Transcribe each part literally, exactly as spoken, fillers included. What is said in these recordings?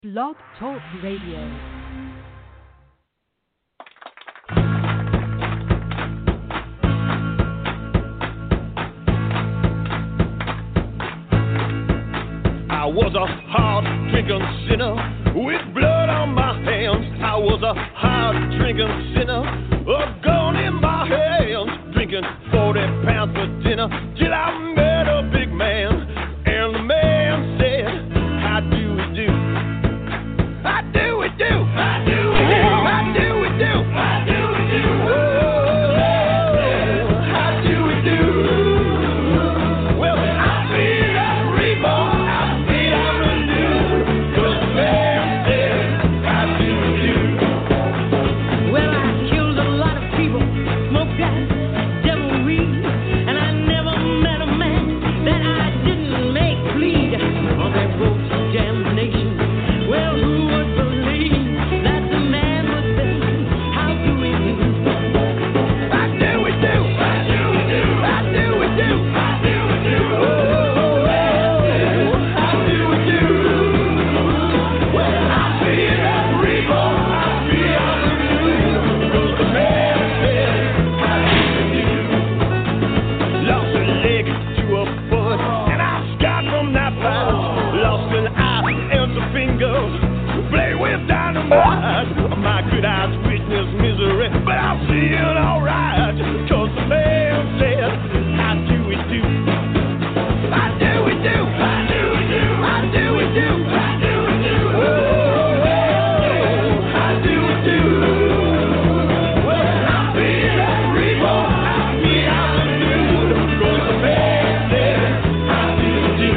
Blog Talk Radio. I was a hard drinking sinner with blood on my hands. I was a hard drinking sinner, a gun in my hands, drinking forty pounds for dinner till I met a big man. And the man said, how do we do? How do we do? How do we do? How do we do? How do we do? Oh, how do we do? Well, I feel I'm reborn. My good eyes witness misery, but I'm feeling alright, cause the man said, how do we do? How do we do? How do we do? How do we do? How do we do? Oh, how do we do? Well, I'm feeling reborn, I'm feeling new, cause the man said, how do we do?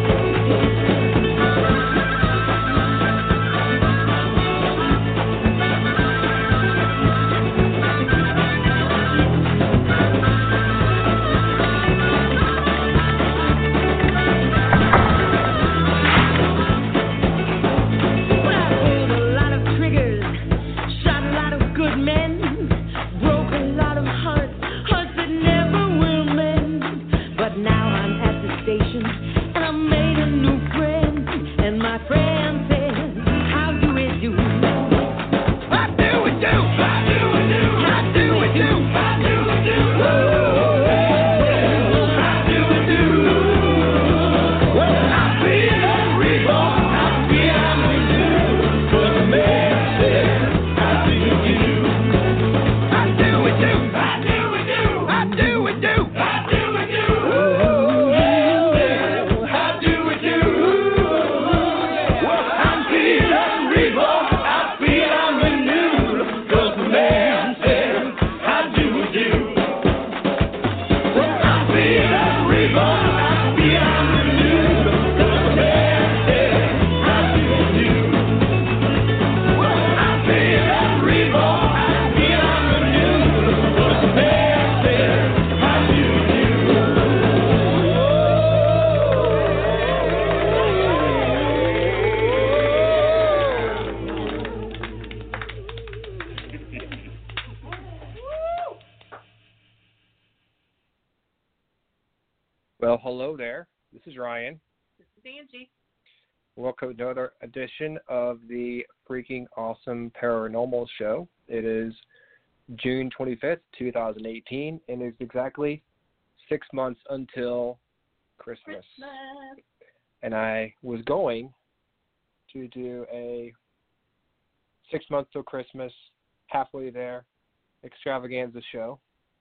Well, hello there. This is Ryan. This is Angie. Welcome to another edition of the Freaking Awesome Paranormal Show. It is June twenty-fifth, twenty eighteen, and it's exactly six months until Christmas. Christmas. And I was going to do a six months till Christmas, halfway there, extravaganza show.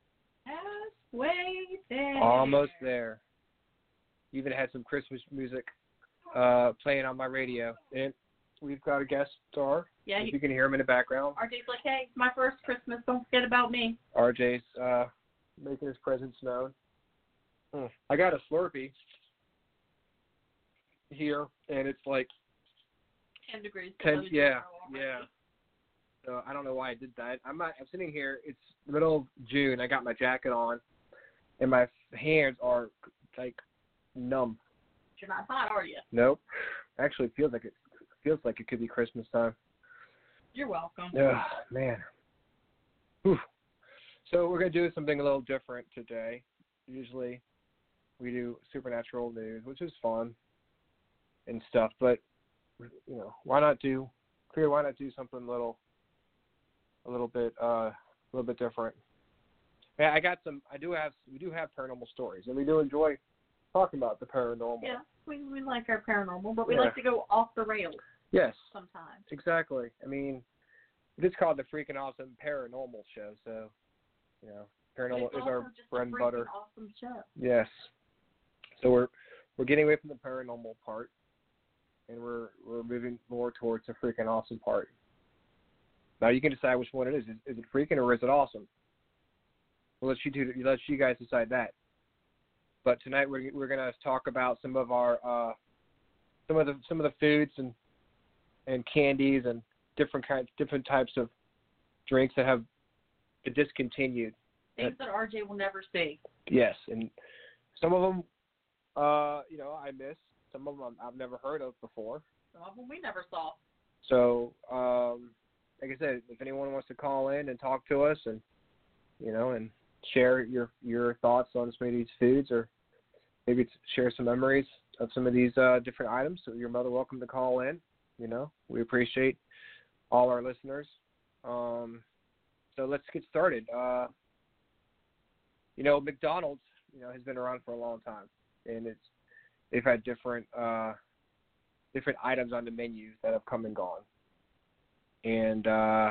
Halfway there. Almost there. Even had some Christmas music uh, playing on my radio. And we've got a guest star. Yeah, if you, you can hear him in the background. R J's like, hey, my first Christmas, don't forget about me. R J's uh, making his presence known. Mm. I got a Slurpee here, and it's like ten degrees. ten, yeah, yeah. So I don't know why I did that. I'm not. I'm sitting here. It's the middle of June. I got my jacket on, and my hands are like numb. You're not hot, are you? Nope. Actually, it feels like it feels like it could be Christmas time. You're welcome. Oh, man. Whew. So we're gonna do something a little different today. Usually, we do supernatural news, which is fun and stuff. But you know, why not do? Figure why not do something a little, a little bit, uh, a little bit different. Yeah, I got some. I do have. We do have paranormal stories, and we do enjoy talking about the paranormal. Yeah, we we like our paranormal, but we Yeah. like to go off the rails Yes. sometimes. Exactly. I mean, it's called the Freaking Awesome Paranormal Show, so you know, paranormal It's is also our just bread a and freaking butter. awesome show. Yes. So we're we're getting away from the paranormal part, and we're we're moving more towards the freaking awesome part. Now you can decide which one it is. Is, is it freaking or is it awesome? We'll let you do. Let you guys decide that. But tonight we're we're gonna talk about some of our uh, some of the some of the foods and and candies and different kinds different types of drinks that have been discontinued. Things that R J will never see. Yes, and some of them, uh, you know, I miss. Some of them I've never heard of before. Some of them we never saw. So, um, like I said, if anyone wants to call in and talk to us, and you know, and share your your thoughts on some of these foods, or maybe share some memories of some of these uh, different items, so you're more than welcome to call in. You know, we appreciate all our listeners. Um, so let's get started. Uh, you know, McDonald's, you know, has been around for a long time, and it's they've had different uh, different items on the menus that have come and gone. And uh,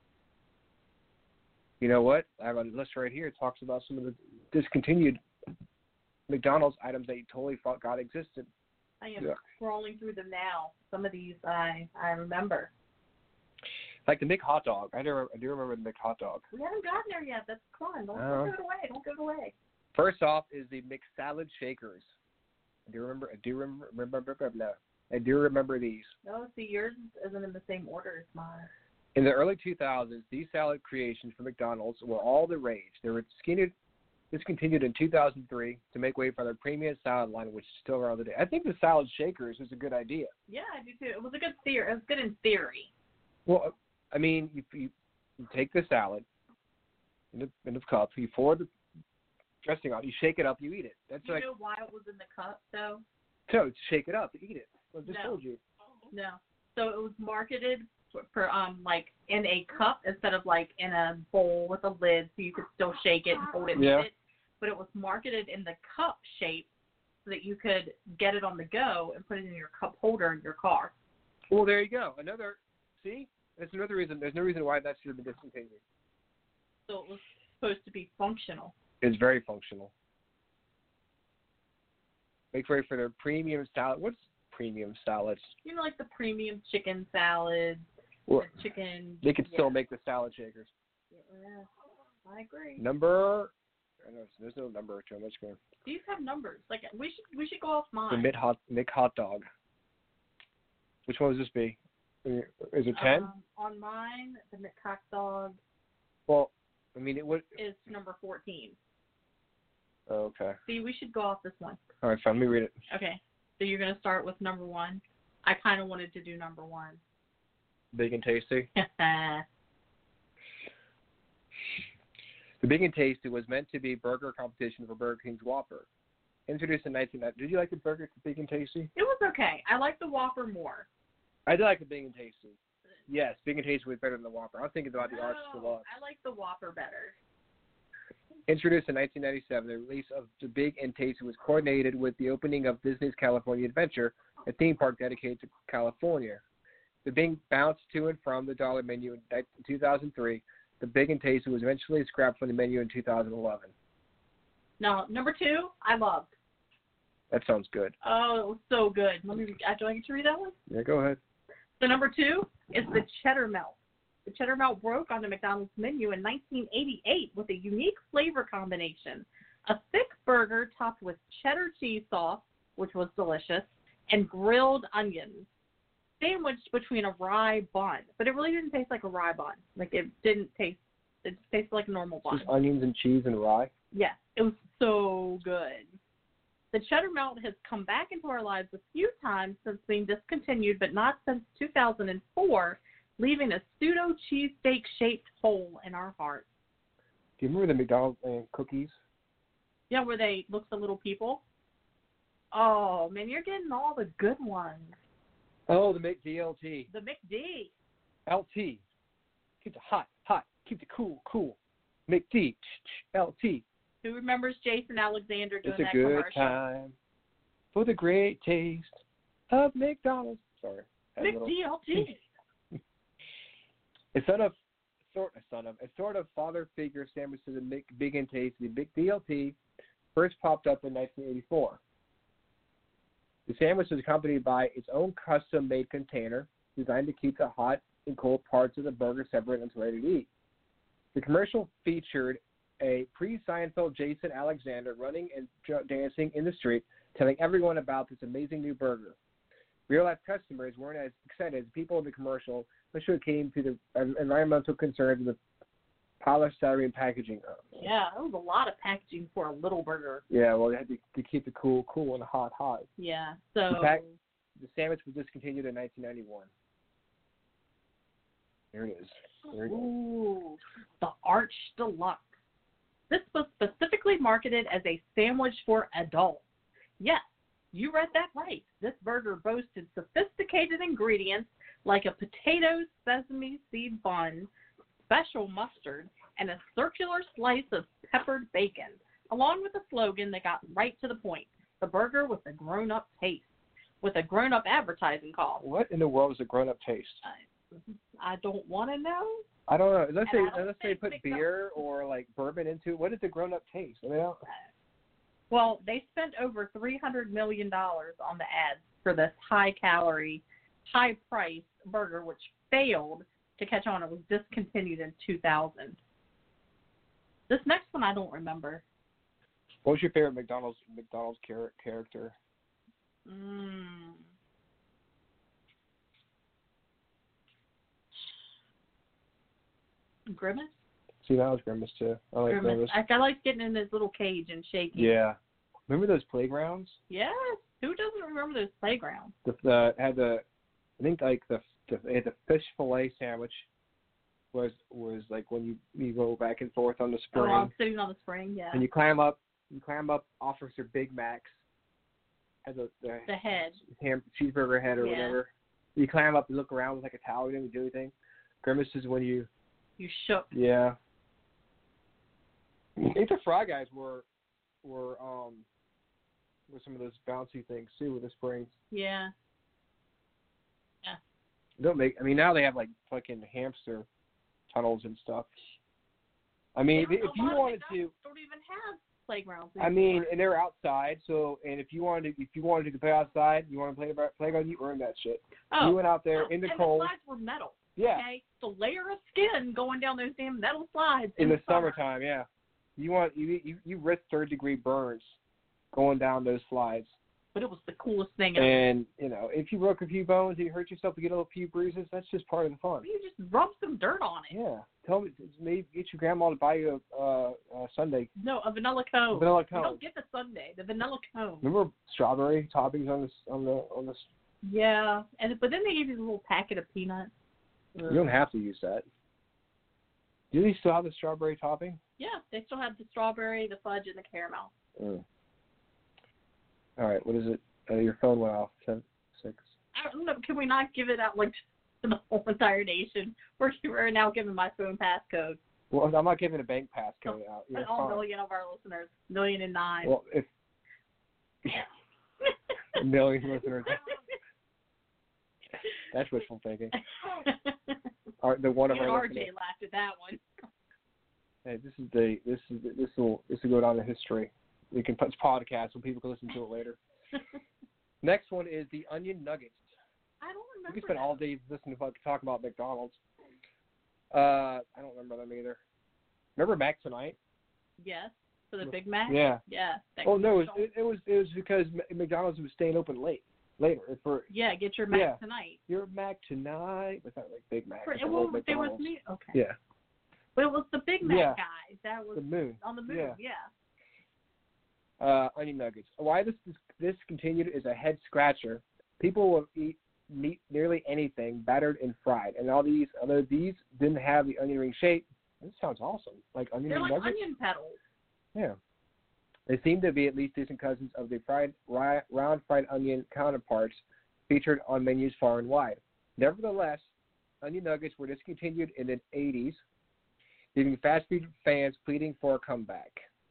you know what? I have a list right here. It talks about some of the discontinued McDonald's items that you totally forgot existed. I am Yeah. scrolling through them now. Some of these I I remember. Like the Mc hot dog. I do, I do remember the Mc hot dog. We haven't gotten there yet. That's fun. Don't, Oh. don't give it away. Don't give it away. First off is the McSalad shakers. I do remember. I do remember. remember no, I do remember these. No, see, yours isn't in the same order as mine. In the early two thousands, these salad creations from McDonald's were all the rage. They were discontinued, discontinued in two thousand three to make way for their premium salad line, which is still around today. I think the salad shakers was a good idea. Yeah, I do too. It was a good theory. It was good in theory. Well, I mean, you, you, you take the salad in the, in the cup, you pour the dressing on, you shake it up, you eat it. That's You like, know why it was in the cup, though? so shake it up, eat it. I just No. told you. No. So it was marketed for, for um like in a cup instead of like in a bowl with a lid, so you could still shake it and hold it and Yeah. eat it. But it was marketed in the cup shape so that you could get it on the go and put it in your cup holder in your car. Well, there you go. Another, see? That's another reason. There's no reason why that should have been discontinued. So it was supposed to be functional. It's very functional. Make way for their premium salad. What's premium salads? You know, like the premium chicken salad, Well, the chicken. they could yeah. still make the salad shakers. Yeah, I agree. Number, I don't know, there's no number to them. Let's go. These have numbers. Like we should we should go off The mine. Mid hot, Mick hot dog. Which one would this be? Is it ten? Um, on mine, the McCock dog Well, I mean, it would. is number fourteen. Oh, okay. See, we should go off this one. All right, fine. Let me read it. Okay. So you're going to start with number one. I kind of wanted to do number one. Big and tasty. yeah, The Big and Tasty was meant to be burger competition for Burger King's Whopper. Introduced in nineteen ninety. Did you like the burger Big and Tasty? it was okay. I like the Whopper more. I did like the Big and Tasty. Yes, Big and Tasty was better than the Whopper. I'm thinking about the Arch No, Deluxe. I like the Whopper better. Introduced in nineteen ninety-seven, the release of the Big and Tasty was coordinated with the opening of Disney's California Adventure, a theme park dedicated to California. The Big bounced to and from the dollar menu in two thousand three. The Big and Tasty was eventually scrapped from the menu in two thousand eleven. Now, number two, I loved. That sounds good. Oh, it was so good. Let me. uh, Do I get to read that one? Yeah, go ahead. So number two is the cheddar melt. The cheddar melt broke on the McDonald's menu in nineteen eighty-eight with a unique flavor combination. A thick burger topped with cheddar cheese sauce, which was delicious, and grilled onions, sandwiched between a rye bun. But it really didn't taste like a rye bun. Like it didn't taste, it just tasted like a normal bun. Just onions and cheese and rye. Yes, it was so good. The cheddar melt has come back into our lives a few times since being discontinued, but not since two thousand four, leaving a pseudo cheesesteak shaped hole in our hearts. Do you remember the McDonald's uh, cookies? Yeah, where they look the little people. Oh man, you're getting all the good ones. Oh, the McDLT. The McD. L T. Keep it hot, hot. Keep it cool, cool. McD. L T. Who remembers Jason Alexander doing It's a that good commercial? time for the great taste of McDonald's. Sorry. that little- McDLT. A son of, sort a son of, a sort of father figure sandwich to the Mc, Big and Tasty. The McDLT first popped up in nineteen eighty-four. The sandwich was accompanied by its own custom-made container designed to keep the hot and cold parts of the burger separate until ready to eat. The commercial featured a pre-Seinfeld Jason Alexander running and dancing in the street, telling everyone about this amazing new burger. Real-life customers weren't as excited as people in the commercial, which came to the environmental concerns of the polished celery and packaging. Yeah, that was a lot of packaging for a little burger. Yeah, well, they had to, to keep it cool, cool and hot, hot. Yeah, so... The, pack, the sandwich was discontinued in nineteen ninety-one. There it is. There it is. Ooh, the Arch Deluxe. This was specifically marketed as a sandwich for adults. Yes, you read that right. This burger boasted sophisticated ingredients like a potato sesame seed bun, special mustard, and a circular slice of peppered bacon, along with a slogan that got right to the point: the burger with a grown-up taste, with a grown-up advertising call. What in the world is a grown-up taste? I, I don't want to know. I don't know. Unless they And I don't unless they think put McDonald's- beer or like bourbon into it. What is the grown-up taste? I mean, I don't, Well, they spent over three hundred million dollars on the ads for this high-calorie, high-priced burger, which failed to catch on. It was discontinued in two thousand. This next one I don't remember. what was your favorite McDonald's McDonald's char- character? Mm. Grimace? See, that was Grimace too. I like Grimace. Grimace. I, I like getting in his little cage and shaking. Yeah. Remember those playgrounds? Yes. Who doesn't remember those playgrounds? The, the had the, I think like the the, they had the fish fillet sandwich. Was was like when you you go back and forth on the Oh, spring, I'm sitting on the spring, yeah. and you climb up, you climb up off of their Big Macs, has a the, The head. ham cheeseburger head or Yeah. whatever. You climb up, you look around with like a towel, you don't do anything. Grimace is when you, You shook. yeah. I think the Fry Guys were were um were some of those bouncy things too with the springs. Yeah. Don't make. I mean, now they have like fucking hamster tunnels and stuff. I mean, Yeah, if a you lot of wanted to, McDonald's don't even have playgrounds I mean, anymore. and they're outside. So, and if you wanted, to, if you wanted to play outside, you want to play about playground, you earned that shit. oh, You went out there oh, in the and cold. the slides were metal. Yeah, Okay, the layer of skin going down those damn metal slides in the summer. summertime. Yeah, you want you you you risk third degree burns going down those slides. But it was the coolest thing ever. And you know, if you broke a few bones, you hurt yourself, you get a little few bruises. That's just part of the fun. You just rub some dirt on it. Yeah, tell me, maybe get your grandma to buy you a, uh, a Sunday No, a vanilla cone. vanilla You cone. don't get the sundae, the vanilla cone. Remember strawberry toppings on this on the on this? Yeah, and but then they gave you a little packet of peanuts. You don't have to use that. Do they still have the strawberry topping? Yeah, they still have the strawberry, the fudge, and the caramel. Mm. All right, what is it? Uh, your phone went off. Ten, six. I don't know. Can we not give it out like to the whole entire nation? We're, we're now giving my phone passcode. Well, I'm not giving a bank passcode out. You're And all fine. million of our listeners, million and nine. Well, if a million listeners, that's wishful thinking. All right, the one of Even our R J listeners. laughed at that one. Hey, this is the this is this will this will go down in history. We can put podcast so people can listen to it later. Next one is the onion nuggets. I don't We remember. can spend that. all day listening to fuck- talk about McDonald's. Uh, I don't remember them either. Remember Mac Tonight? Yes, for the Big Mac. Yeah. Yeah. that Oh no, it was, commercial. it, it was it was because M- McDonald's was staying open late later for Yeah, get your Mac Yeah. tonight. your Mac Tonight. It's not like Big Mac. For, it's it, an well, old there was McDonald's. me. Okay. Yeah, But it was the Big Mac Yeah. guys that was the moon. on the move. Yeah. Yeah. Uh, onion nuggets. Why this is discontinued is a head scratcher. People will eat meat nearly anything battered and fried, and all these although these didn't have the onion ring shape. This sounds awesome. Like onion They're ring like nuggets. onion petals. Yeah. They seem to be at least distant cousins of the fried ri- round fried onion counterparts featured on menus far and wide. Nevertheless, Onion Nuggets were discontinued in the eighties, leaving fast food fans pleading for a comeback.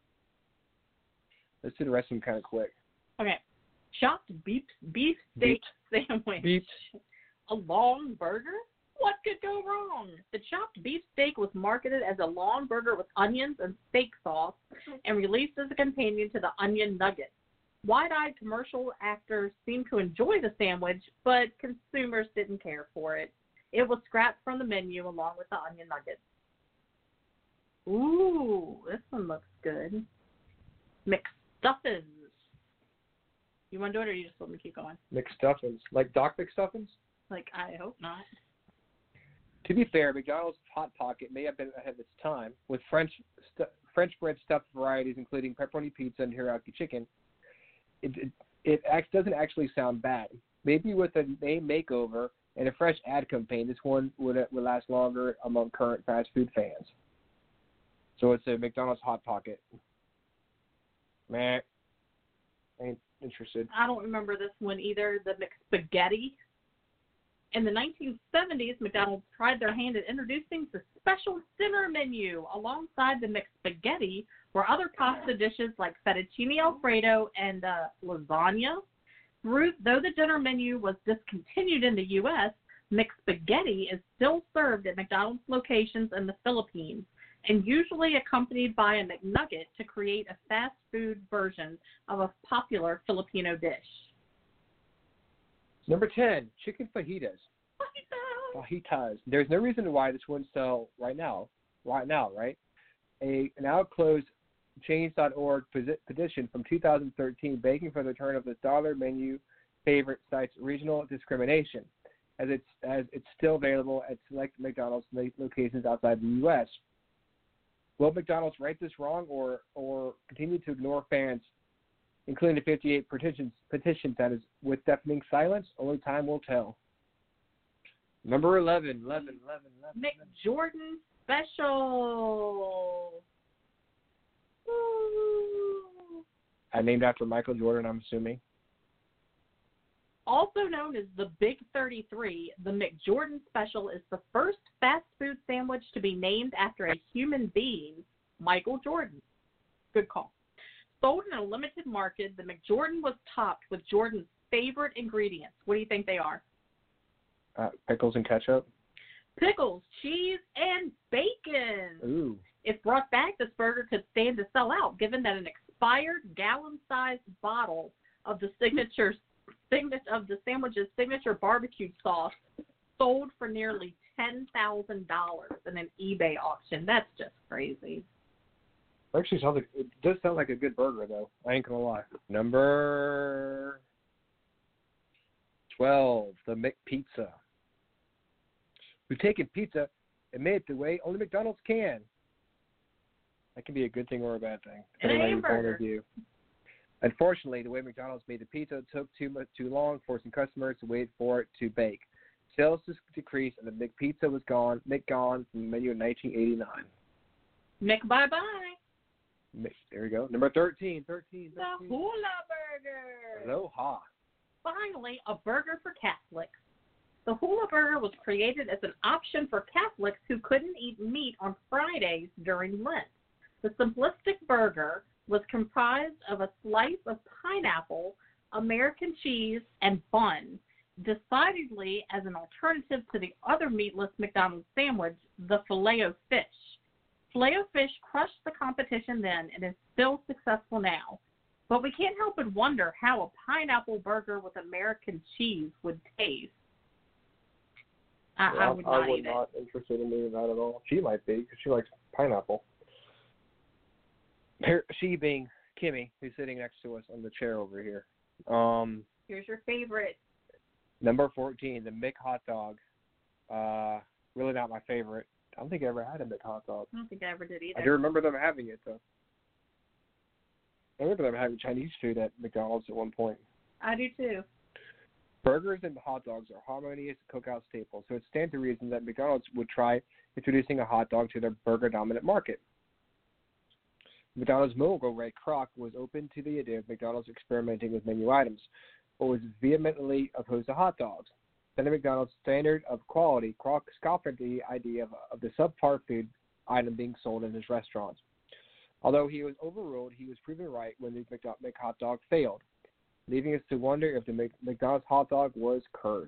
Let's do the rest of them kind of quick. Okay. Chopped beef beef steak sandwich. Beef. A long burger? What could go wrong? The chopped beef steak was marketed as a long burger with onions and steak sauce and released as a companion to the Onion Nugget. Wide-eyed commercial actors seemed to enjoy the sandwich, but consumers didn't care for it. It was scrapped from the menu along with the Onion Nuggets. Ooh, this one looks good. McStuffins. You want to do it, or you just want me to keep going? McStuffins. Like Doc McStuffins? Like, I hope not. To be fair, McDonald's Hot Pocket may have been ahead of its time, with French stu- French bread stuffed varieties including pepperoni pizza and teriyaki chicken. It it, it act, doesn't actually sound bad. Maybe with a name makeover and a fresh ad campaign, this one would would last longer among current fast food fans. So it's a McDonald's Hot Pocket. Meh. Ain't interested. I don't remember this one either, the McSpaghetti. In the nineteen seventies, McDonald's tried their hand at introducing the special dinner menu. Alongside the McSpaghetti were other pasta dishes like fettuccine alfredo and uh, lasagna. Through, though the dinner menu was discontinued in the U S, McSpaghetti is still served at McDonald's locations in the Philippines and usually accompanied by a McNugget to create a fast food version of a popular Filipino dish. Number ten, chicken fajitas. Fajitas. There's no reason why this wouldn't sell right now. Right now, right? A now closed change dot org petition from two thousand thirteen begging for the return of the dollar menu favorite cites regional discrimination, as it's as it's still available at select McDonald's locations outside the U S. Will McDonald's right this wrong, or or continue to ignore fans, including the fifty-eight petitions petitions that is with deafening silence? Only time will tell. Number eleven, eleven, eleven, eleven. McJordan Special. Woo. I named after Michael Jordan, I'm assuming. Also known as the Big thirty-three, the McJordan Special is the first fast food sandwich to be named after a human being, Michael Jordan. Good call. Sold in a limited market, the McJordan was topped with Jordan's favorite ingredients. What do you think they are? Uh, pickles and ketchup. Pickles, cheese, and bacon. Ooh. If brought back, this burger could stand to sell out, given that an expired gallon-sized bottle of the signature of the sandwich's signature barbecue sauce sold for nearly ten thousand dollars in an eBay auction. That's just crazy. Actually, sounds like, it does sound like a good burger, though. I ain't gonna lie. Number twelve, the McPizza. We've taken pizza and made it the way only McDonald's can. That can be a good thing or a bad thing, depending on your point of view. Unfortunately, the way McDonald's made the pizza took too much too long, forcing customers to wait for it to bake. Sales decreased, and the McPizza was gone, Mc gone from the menu in nineteen eighty-nine. Mc bye bye. There we go. Number thirteen, thirteen, thirteen. The Hula Burger. Aloha. Finally, a burger for Catholics. The Hula Burger was created as an option for Catholics who couldn't eat meat on Fridays during Lent. The simplistic burger was comprised of a slice of pineapple, American cheese, and bun, decidedly as an alternative to the other meatless McDonald's sandwich, the Filet-O-Fish. Filet-O-Fish crushed the competition then and is still successful now. But we can't help but wonder how a pineapple burger with American cheese would taste. I, yeah, I would not I would eat not it. interested in doing that at all. She might be, because she likes pineapple. Her, she being Kimmy, who's sitting next to us on the chair over here. Um, Here's your favorite. Number fourteen, the Mick hot dog. Uh, really not my favorite. I don't think I ever had a Mick hot dog. I don't think I ever did either. I do remember them having it, though. I remember them having Chinese food at McDonald's at one point. I do, too. Burgers and hot dogs are harmonious cookout staples, so it stands to reason that McDonald's would try introducing a hot dog to their burger-dominant market. McDonald's mogul Ray Kroc was open to the idea of McDonald's experimenting with menu items. but was vehemently opposed to hot dogs. Then the McDonald's standard of quality scoffed at the idea of, of the subpar food item being sold in his restaurants. Although he was overruled, he was proven right when the McHot dog failed, leaving us to wonder if the McDonald's hot dog was cursed.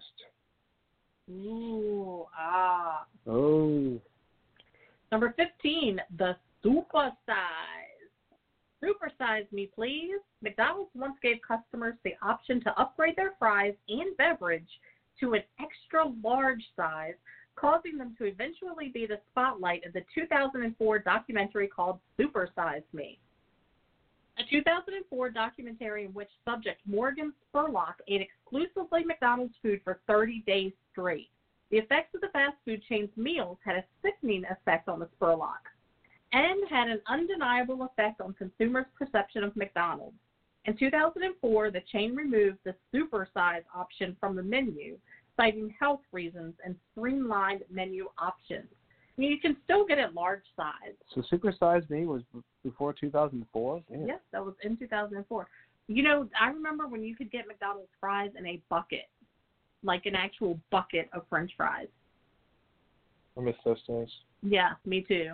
Ooh, ah. Oh. Number fifteen, the super size. Super size me, please. McDonald's once gave customers the option to upgrade their fries and beverage to an extra large size, causing them to eventually be the spotlight of the two thousand four documentary called Super Size Me. A two thousand four documentary in which subject Morgan Spurlock ate exclusively McDonald's food for thirty days straight. The effects of the fast food chain's meals had a sickening effect on the Spurlock and had an undeniable effect on consumers' perception of McDonald's. In two thousand four, the chain removed the super size option from the menu, citing health reasons and streamlined menu options. I mean, you can still get it large size. So Super Size Me was before two thousand four? Yes, that was in two thousand four. You know, I remember when you could get McDonald's fries in a bucket, like an actual bucket of French fries. I miss those days. Yeah, me too.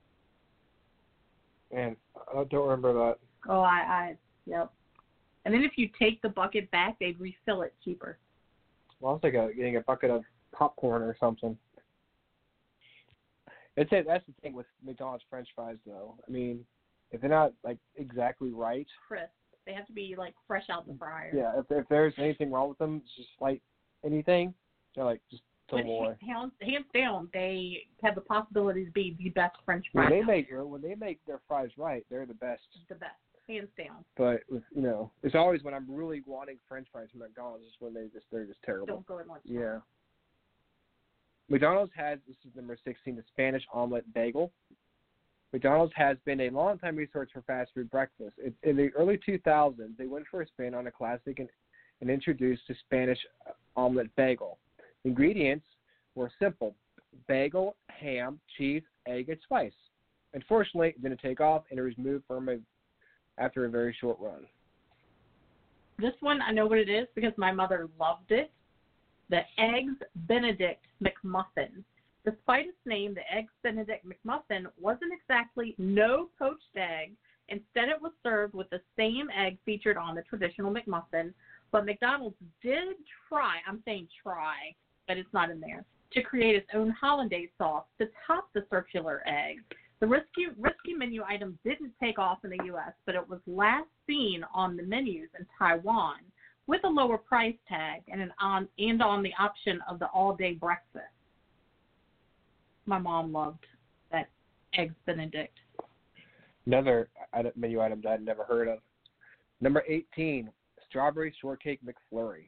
Man, I don't remember that. Oh, I, I, yep. And then if you take the bucket back, they'd refill it cheaper. Well, I was like a, getting a bucket of popcorn or something. It's a, that's the thing with McDonald's French fries, though. I mean, if they're not like exactly right, crisp. They have to be like fresh out the fryer. Yeah, if if there's anything wrong with them, just like anything, they're like just throw them away. Hands, hands down, they have the possibility to be the best French When fries. they make when they make their fries right, they're the best. The best, hands down. But with, you know, it's always when I'm really wanting French fries from McDonald's is when they just they're just terrible. Don't go at lunch. Yeah. McDonald's has, this is number sixteen, the Spanish omelet bagel. McDonald's has been a long-time resource for fast food breakfast. It, in the early two thousands, they went for a spin on a classic and, and introduced the Spanish omelet bagel. Ingredients were simple: bagel, ham, cheese, egg, and spice. Unfortunately, it didn't take off, and it was moved from a, after a very short run. This one, I know what it is because my mother loved it. The Eggs Benedict McMuffin. Despite its name, the Eggs Benedict McMuffin wasn't exactly no poached egg. Instead, it was served with the same egg featured on the traditional McMuffin. But McDonald's did try, I'm saying try, but it's not in there, to create its own hollandaise sauce to top the circular egg. The risky, risky menu item didn't take off in the U S, but it was last seen on the menus in Taiwan, with a lower price tag and an on and on the option of the all-day breakfast. My mom loved that Eggs Benedict. Another menu item that I'd never heard of. Number eighteen, Strawberry Shortcake McFlurry.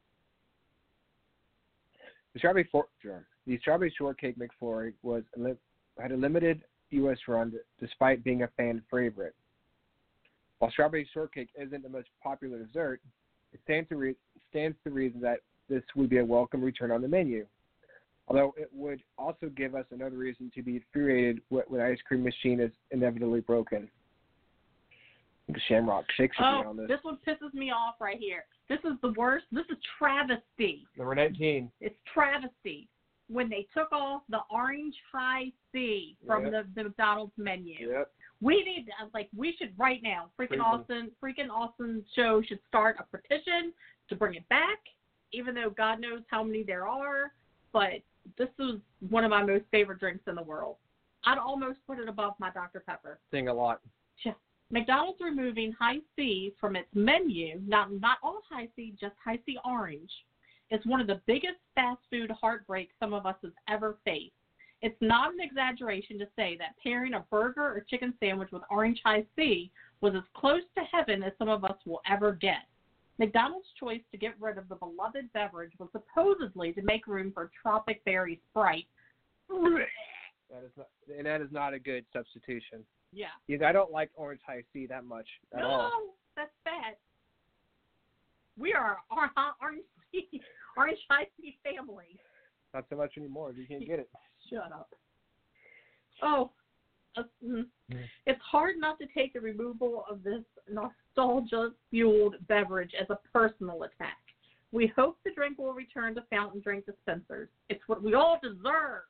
The Strawberry, for, the Strawberry Shortcake McFlurry was had a limited U S run despite being a fan favorite. While Strawberry Shortcake isn't the most popular dessert, it stands to, re- stands to reason that this would be a welcome return on the menu. Although it would also give us another reason to be infuriated when the ice cream machine is inevitably broken. The Shamrock Shake should oh, be on this. This one pisses me off right here. This is the worst. This is travesty. Number nineteen. It's travesty when they took off the orange high C from Yep. the, the McDonald's menu. Yep. We need, like, we should right now, freaking Freaking. Austin, freaking Austin show should start a petition to bring it back, even though God knows how many there are. But this is one of my most favorite drinks in the world. I'd almost put it above my Doctor Pepper. Sing a lot. Yeah. McDonald's removing high C from its menu, not not all high C, just high C orange, is one of the biggest fast food heartbreaks some of us has ever faced. It's not an exaggeration to say that pairing a burger or chicken sandwich with orange high C was as close to heaven as some of us will ever get. McDonald's choice to get rid of the beloved beverage was supposedly to make room for Tropic Berry Sprite. That is not, and that is not a good substitution. Yeah. Because I don't like orange high C that much at no, all. that's bad. We are our orange C, orange high C family. Not so much anymore. You can't get it. Shut up. Oh, Uh, mm. Mm. It's hard not to take the removal of this nostalgia-fueled beverage as a personal attack. We hope the drink will return to fountain drink dispensers. It's what we all deserve.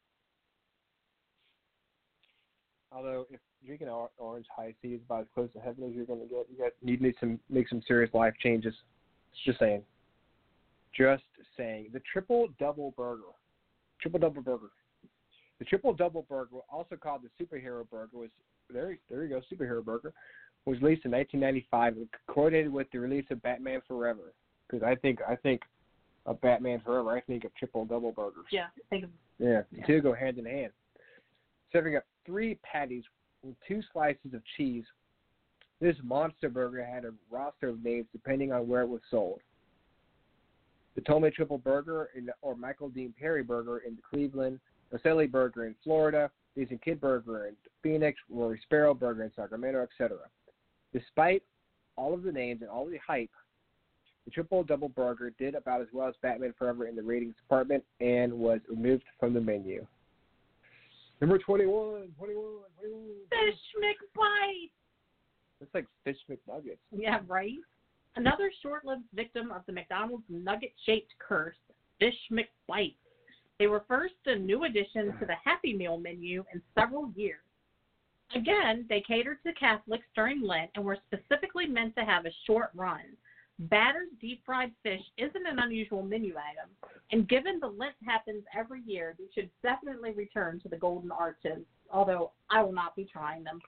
Although, if drinking or- orange high C is about as close to heaven as you're going to get, you got you need some make some serious life changes. Just saying. Just saying. The triple double burger. Triple double burger. The triple double burger, also called the superhero burger, was there. There you go, superhero burger, was released in nineteen ninety-five and coordinated with the release of Batman Forever. Because I think I think of Batman Forever, I think of triple double burgers. Yeah, think of Yeah, the Yeah. two go hand in hand. Serving up three patties with two slices of cheese, this monster burger had a roster of names depending on where it was sold. The Tommy Triple Burger in, or Michael Dean Perry Burger in Cleveland, Ocelli Burger in Florida, Jason Kidd Burger in Phoenix, Rory Sparrow Burger in Sacramento, et cetera. Despite all of the names and all the hype, the Triple Double Burger did about as well as Batman Forever in the ratings department and was removed from the menu. Number twenty-one, twenty-one, twenty-one. Fish McBite. It's like Fish McNuggets. Yeah, right? Another short-lived victim of the McDonald's nugget-shaped curse, Fish McBite. They were first a new addition to the Happy Meal menu in several years. Again, they catered to Catholics during Lent and were specifically meant to have a short run. Battered deep-fried fish isn't an unusual menu item, and given the Lent happens every year, they should definitely return to the Golden Arches, although I will not be trying them.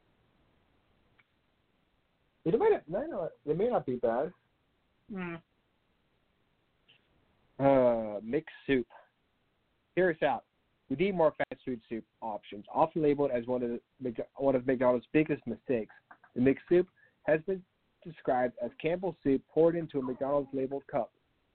They may not, may not, they may not be bad. Mm. Uh, mixed soup. Hear us out. We need more fast food soup options, often labeled as one of the, one of McDonald's biggest mistakes. The mixed soup has been described as Campbell's soup poured into a McDonald's labeled cup.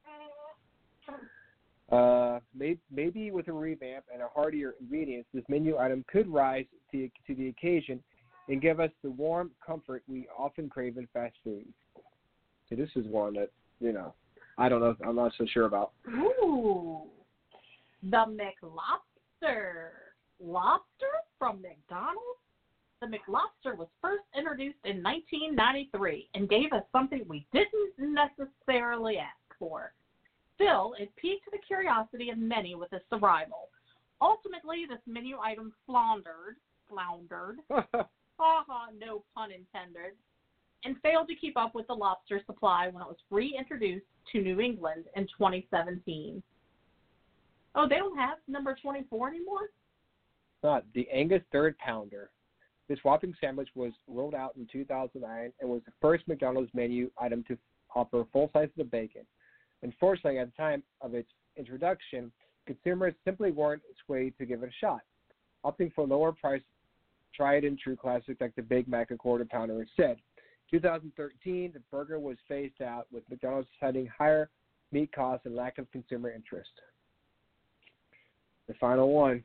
Uh, may, maybe with a revamp and a heartier ingredients, this menu item could rise to, to the occasion and give us the warm comfort we often crave in fast food. See, this is one that, you know, I don't know, I'm not so sure about. Ooh, the McLobster. Lobster from McDonald's? The McLobster was first introduced in nineteen ninety-three and gave us something we didn't necessarily ask for. Still, it piqued the curiosity of many with its arrival. Ultimately, this menu item floundered, floundered, haha, no pun intended, and failed to keep up with the lobster supply when it was reintroduced to New England in twenty seventeen. Oh, they don't have number twenty-four anymore? Not the Angus Third Pounder. This Whopping sandwich was rolled out in two thousand nine and was the first McDonald's menu item to offer full slices of bacon. Unfortunately, at the time of its introduction, consumers simply weren't swayed to give it a shot, opting for lower price, tried and true classics like the Big Mac and Quarter Pounder instead. two thousand thirteen, the burger was phased out, with McDonald's citing higher meat costs and lack of consumer interest. The final one.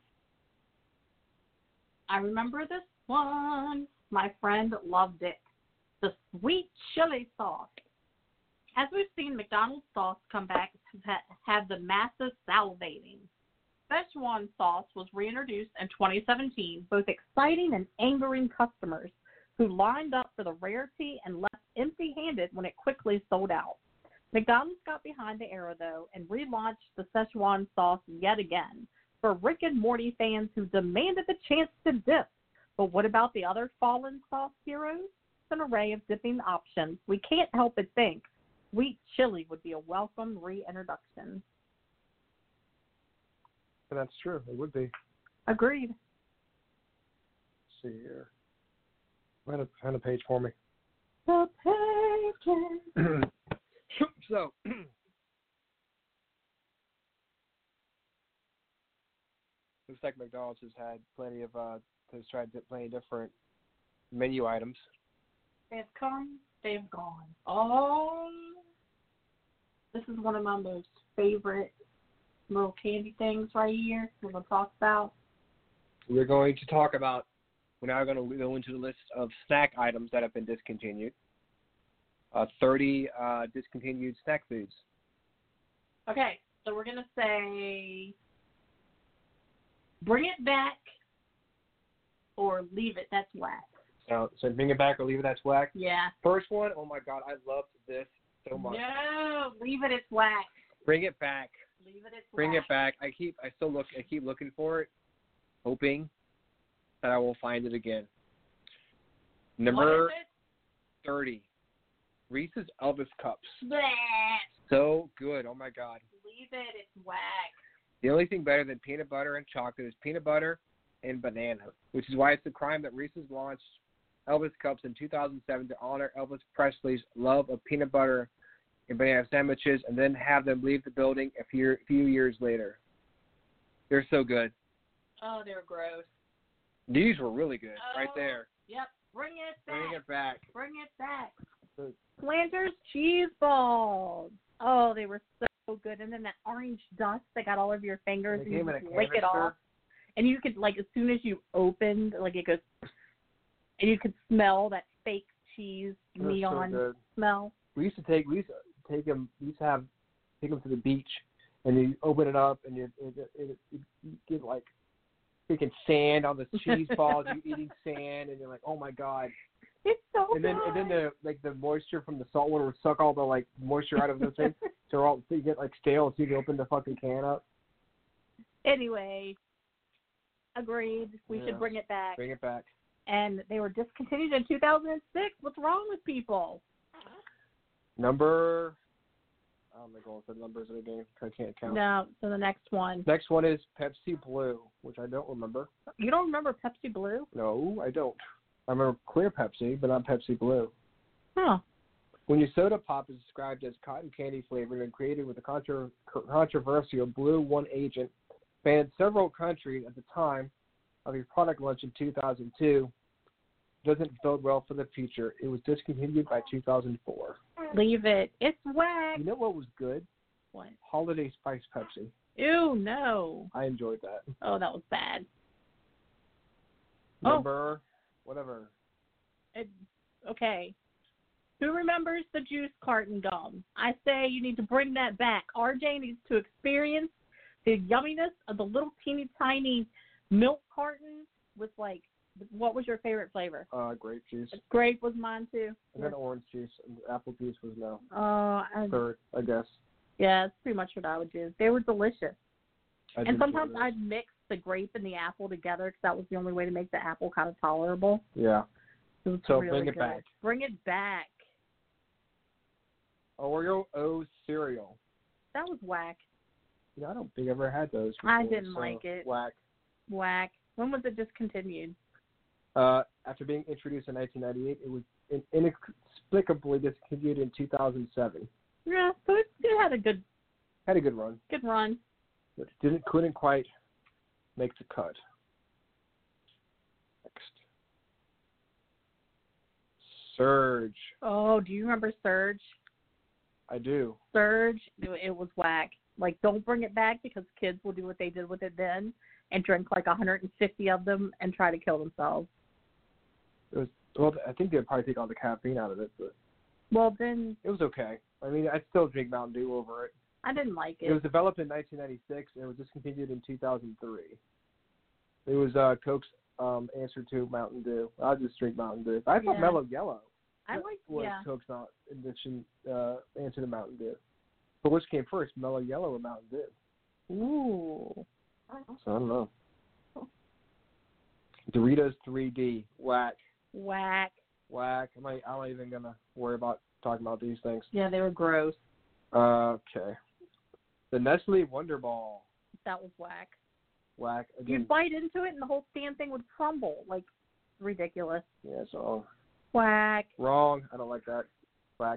I remember this one. My friend loved it. The sweet chili sauce. As we've seen, McDonald's sauce come back to have the masses salivating. Szechuan sauce was reintroduced in twenty seventeen, both exciting and angering customers who lined up for the rarity and left empty-handed when it quickly sold out. McDonald's got behind the arrow, though, and relaunched the Szechuan sauce yet again for Rick and Morty fans who demanded the chance to dip. But what about the other fallen sauce heroes? It's an array of dipping options. We can't help but think sweet chili would be a welcome reintroduction. That's true. It would be. Agreed. Let's see here. Find a, find a page for me. The pages. So, looks like McDonald's has had plenty of, uh, has tried plenty of different menu items. They've come, they've gone. Oh, this is one of my most favorite little candy things right here we're going to talk about. We're going to talk about, we're now going to go into the list of snack items that have been discontinued. Uh, thirty uh, discontinued snack foods. Okay, so we're going to say bring it back or leave it. That's whack. So, so bring it back or leave it. That's whack. Yeah. First one, oh my God, I loved this so much. No, leave it. It's whack. Bring it back. Leave it. It's Bring whack. it back. I keep, I still look, I keep looking for it, hoping that I will find it again. Number What is it? thirty, Reese's Elvis Cups. Bleh. So good. Oh my God. Leave it. It's whack. The only thing better than peanut butter and chocolate is peanut butter and banana, which is why it's a crime that Reese's launched Elvis Cups in two thousand seven to honor Elvis Presley's love of peanut butter and banana sandwiches, and then have them leave the building a few, few years later. They're so good. Oh, they're gross. These were really good, Oh, right there. Yep. Bring it back. Bring it back. Bring it back. Good. Planters cheese balls. Oh, they were so good. And then that orange dust that got all over your fingers, They and you came in a just lick it canister. off. And you could, like, as soon as you opened, like, it goes, and you could smell that fake cheese They're so neon good. smell. We used to take, we used to take them, we used to have, take them to the beach, and you open it up, and you, it, it, it, you get, like, freaking sand on the cheese balls. You're eating sand, and you're like, oh my God. It's so And then, good. and then the like the moisture from the salt water would suck all the like moisture out of the thing, so all so you get like stale. So you can open the fucking can up. Anyway, agreed. We Yeah. should bring it back. Bring it back. And they were discontinued in two thousand six. What's wrong with people? Number. Oh my God, the numbers of the game. I can't count. No, so the next one. Next one is Pepsi Blue, which I don't remember. You don't remember Pepsi Blue? No, I don't. I remember clear Pepsi, but not Pepsi Blue. Huh. When your soda pop is described as cotton candy flavored and created with a contro- controversial blue one agent, banned in several countries at the time of your product launch in two thousand two, doesn't bode well for the future. It was discontinued by two thousand four. Leave it. It's whack. You know what was good? What? Holiday Spice Pepsi. Ew, no. I enjoyed that. Oh, that was bad. Number, whatever. It, okay. Who remembers the juice carton gum? I say you need to bring that back. R J needs to experience the yumminess of the little teeny tiny milk cartons with, like, what was your favorite flavor? Uh, grape juice. Grape was mine too. And then orange juice. And apple juice was no. Uh, I, Third, I guess. yeah, that's pretty much what I would do. They were delicious. I And did sometimes enjoy those. I'd mix the grape and the apple together because that was the only way to make the apple kind of tolerable. Yeah. It was So really bring it good. back. Bring it back. Oreo O cereal. That was whack. You know, I don't think I ever had those. I before, didn't so like it. Whack. Whack. When was it discontinued? Uh, after being introduced in nineteen ninety-eight, it was in- inexplicably discontinued in two thousand seven. Yeah, so it, it had a good Had a good run, good run. but didn't couldn't quite make the cut. Next, Surge. Oh, do you remember Surge? I do. Surge, it it was whack. Like, don't bring it back because kids will do what they did with it then and drink like one hundred fifty of them and try to kill themselves. It was well. I think they'd probably take all the caffeine out of it, but Well, then it was okay. I mean, I'd still drink Mountain Dew over it. I didn't like it. It was developed in nineteen ninety-six and it was discontinued in two thousand three. It was uh, Coke's um, answer to Mountain Dew. I'll just drink Mountain Dew. I thought Yeah. Mellow Yellow I like, was yeah. Coke's not addition uh, answer to Mountain Dew. But which came first, Mellow Yellow or Mountain Dew? Ooh. So I don't know. Doritos three D, whack, Whack. whack. I'm not, I'm not even gonna worry about talking about these things. Yeah, they were gross. Uh, okay. The Nestle Wonder Ball, That was whack. whack again. You'd bite into it and the whole damn thing would crumble. Like, ridiculous. Yeah, so Whack. wrong. I don't like that. Whack.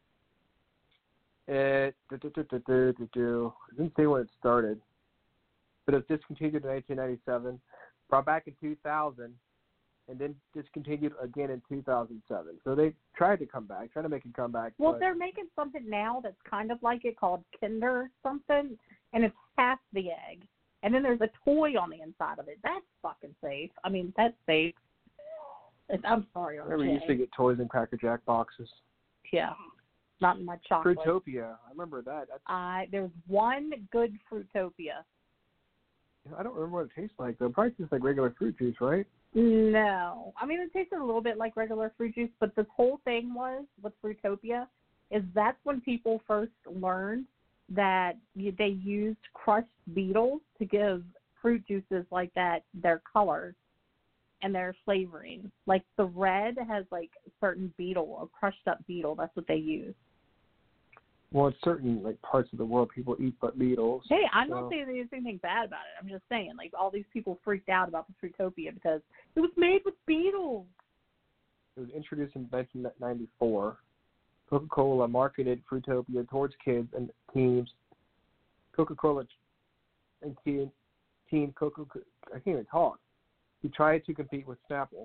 It do, do, do, do, do, do, do. I didn't say when it started, but it was discontinued in nineteen ninety-seven, brought back in two thousand, and then discontinued again in two thousand seven. So they tried to come back, trying to make a comeback. Well, but they're making something now that's kind of like it called Kinder something, and it's half the egg. And then there's a toy on the inside of it. That's fucking safe. I mean, that's safe. It's, I'm sorry, I R J. remember we used to get toys in Cracker Jack boxes. Yeah. Not in my chocolate. Fruitopia, I remember that. That's, I There's one good Fruitopia. I don't remember what it tastes like, though. It probably tastes like regular fruit juice, right? No. I mean, it tasted a little bit like regular fruit juice, but the whole thing was, with Fruitopia, is that's when people first learned that you, they used crushed beetles to give fruit juices like that their color and their flavoring. Like, the red has, like, a certain beetle, a crushed-up beetle. That's what they use. Well, in certain like parts of the world, people eat but beetles. Hey, I'm so. not saying there's anything bad about it. I'm just saying, like, all these people freaked out about the Fruitopia because it was made with beetles. It was introduced in nineteen ninety-four. Coca-Cola marketed Fruitopia towards kids and teens. Coca-Cola and teen, teen Coca I can't even talk. He tried to compete with Snapple.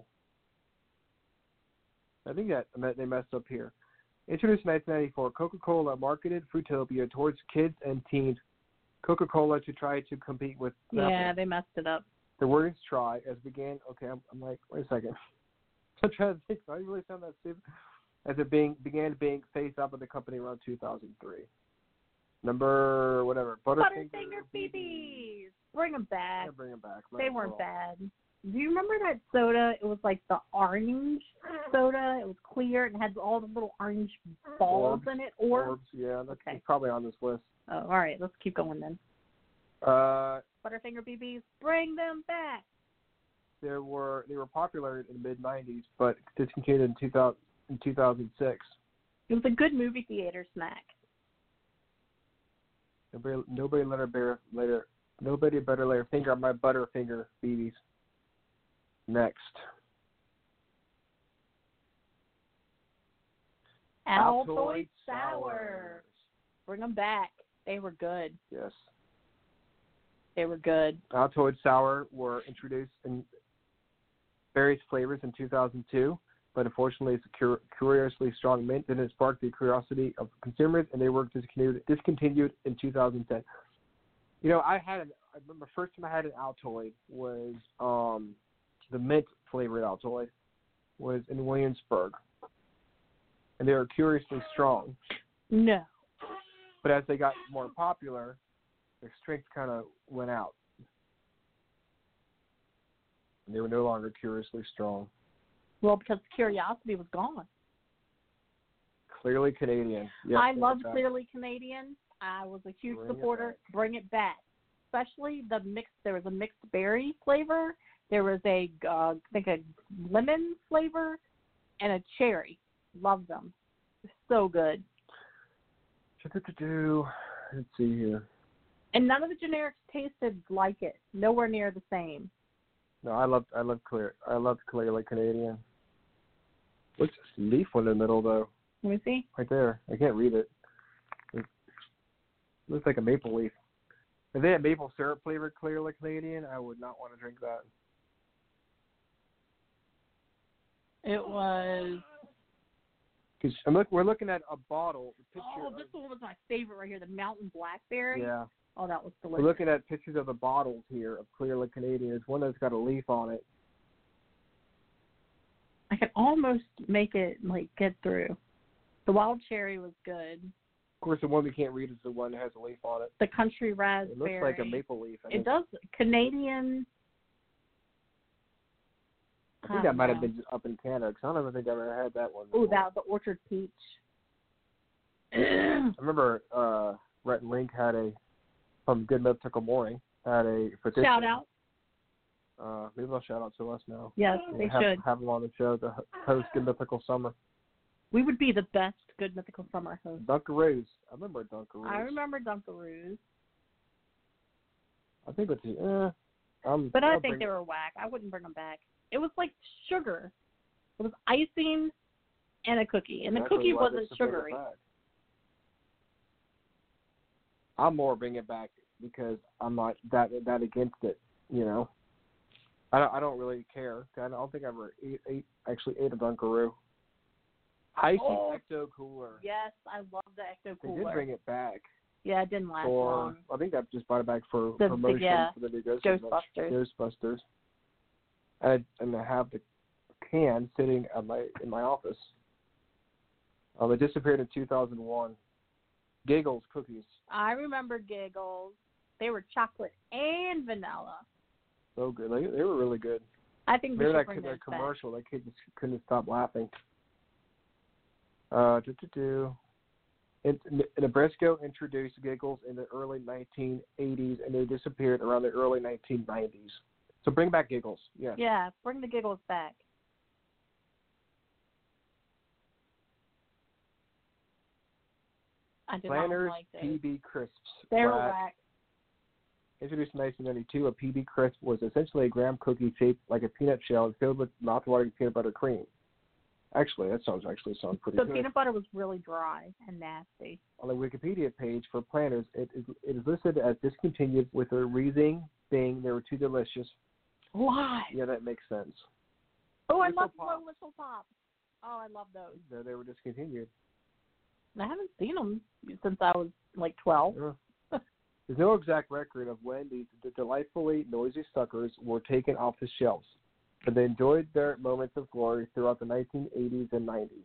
I think that they messed up here. Introduced in nineteen ninety-four, Coca-Cola marketed Fruitopia towards kids and teens. Coca-Cola to try to compete with Snapple. Yeah, they messed it up. The words try as began. Okay, I'm, I'm like, wait a second. I'm trying to think. Do I really sound that stupid? As it being began being phased out of the company around two thousand three. Number whatever. Butterfinger, Butterfinger B Bs. Bring them back. Yeah, bring them back. They weren't bad. Do you remember that soda? It was like the orange soda. It was clear and had all the little orange balls Orbs. in it. Orbs. Orbs, yeah, that's Okay. probably on this list. Oh, all right. Let's keep going then. Uh, Butterfinger B Bs. Bring them back. there were they were popular in the mid nineties, but discontinued in two thousand in two thousand six. It was a good movie theater snack. Nobody, nobody let her bear later. Nobody better lay her finger on my Butterfinger B Bs. Next. Altoid Altoid Sour. Sours. Bring them back. They were good. Yes. They were good. Altoid Sour were introduced in various flavors in two thousand two, but unfortunately it's a cur- curiously strong mint and it sparked the curiosity of consumers, and they were discontinued, discontinued in two thousand ten. You know, I had an, I remember the first time I had an Altoid was um, the mint flavored Altoid was in Williamsburg, and they were curiously strong. No. But as they got more popular, their strength kind of went out. And they were no longer curiously strong. Well, because curiosity was gone. Clearly Canadian. Yes, I bring love it back. Clearly Canadian. I was a huge Bring it supporter. back. Bring it back. Especially the mixed, there was a mixed berry flavor. There was a, uh, I think a lemon flavor and a cherry. Love them. So good. Do-do-do-do. Let's see here. And none of the generics tasted like it. Nowhere near the same. No, I love I love clear I love Clearly Canadian. What's this leaf one in the middle though? Let me see. Right there. I can't read it. It looks like a maple leaf. If they had maple syrup flavored Clearly Canadian, I would not want to drink that. It was. Cause I'm look, we're looking at a bottle. A picture Oh, of, this one was my favorite right here. The Mountain Blackberry. yeah. Oh, that was We're delicious. looking at pictures of the bottles here of Clearly Canadian. There's one that's got a leaf on it. I could almost make it like get through. The wild cherry was good. Of course, the one we can't read is the one that has a leaf on it. The country It raspberry. looks like a maple leaf. I It think. does. Canadian. I think that might have been just up in Canada because I don't ever think I've ever had that one. Oh, before. that the orchard peach. I remember uh, Rhett and Link had a from Good Mythical Morning had a petition. Shout out. Uh, maybe they'll shout out to us now. Yes, And they have, should. have them on the show to host Good Mythical Summer. We would be the best Good Mythical Summer host. Dunkaroos. I remember Dunkaroos. I remember Dunkaroos, I think it's eh. Um, but I I'll think bring they were whack. I wouldn't bring them back. It was like sugar. It was icing and a cookie, and the Exactly cookie why they wasn't should bring it sugary. back. I'm more bring it back because I'm not that that against it. You know, I don't I don't really care. I don't think I ever ate, ate actually ate a Dunkaroo. Icy Oh. Ecto Cooler. Yes, I love the Ecto They Cooler. did bring it back. Yeah, it didn't last For long. I think that just brought it back for The- the- promotion yeah. for the new Ghost Ghostbusters. Ghostbusters. And I, and I have the can sitting at my in my office. Um, it disappeared in two thousand one. Giggles cookies. I remember Giggles. They were chocolate and vanilla. So good. They, they were really good. I think we Remember should that, bring that those back. commercial? That kid just couldn't stop laughing. Uh, do, do, do. It, Nabisco introduced Giggles in the early nineteen eighties, and they disappeared around the early nineteen nineties. So bring back Giggles, yes. Yeah, bring the Giggles back. I did Planters not like those. P B Crisps. They were Whack. whack. Introduced in nineteen ninety-two, a P B Crisp was essentially a graham cookie shaped like a peanut shell and filled with mouth-watering peanut butter cream. Actually, that sounds actually sounds pretty The good. peanut butter was really dry and nasty. On the Wikipedia page for Planters, it is, it is listed as discontinued with the reasoning being they were too delicious. Why? Yeah, that makes sense. Oh, I Whistle love Pop. slow whistle pop. Oh, I love those. No, they were discontinued. I haven't seen them since I was like twelve. Yeah. There's no exact record of when these the delightfully noisy suckers were taken off the shelves, but they enjoyed their moments of glory throughout the nineteen eighties and nineties.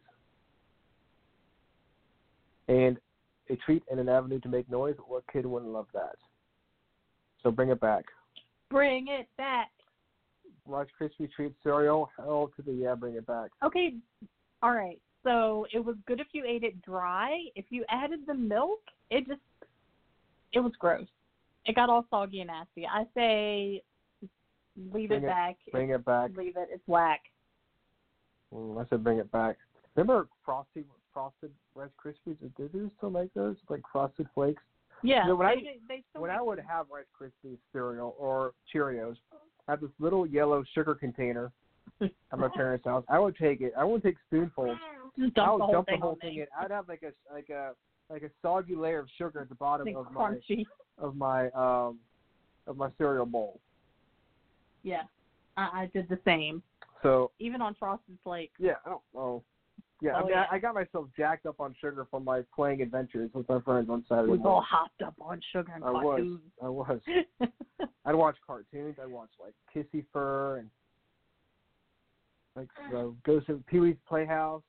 And a treat and an avenue to make noise, what kid wouldn't love that? So bring it back. Bring it back. Rice Krispie Treat cereal, hell to the yeah, bring it back. Okay, all right. So it was good if you ate it dry. If you added the milk, it just, it was gross. It got all soggy and nasty. I say leave Bring it, it- back. Bring it back. Leave it. It's whack. Mm, I said bring it back. Remember frosty, frosted Rice Krispies? Did they still make those? Like frosted flakes? Yeah. You know, when they, I- they, they still When make I would have Rice Krispies cereal or Cheerios, I had this little yellow sugar container at my parents' house. I would take it. I wouldn't take spoonfuls. just I dump would the whole dump thing the whole on thing me. in. I'd have like a like a like a soggy layer of sugar at the bottom Think of my crunchy. of my um of my cereal bowl. Yeah. I, I did the same. So Even on Frosted Flakes. yeah, I don't know. Yeah, I Oh, mean, yeah. I, I got myself jacked up on sugar from my playing adventures with my friends on Saturday We've all morning. hopped up on sugar and I was. cartoons. I was. I'd watch cartoons. I'd watch like Kissy Fur and like the Ghost of Pee Wee's Playhouse,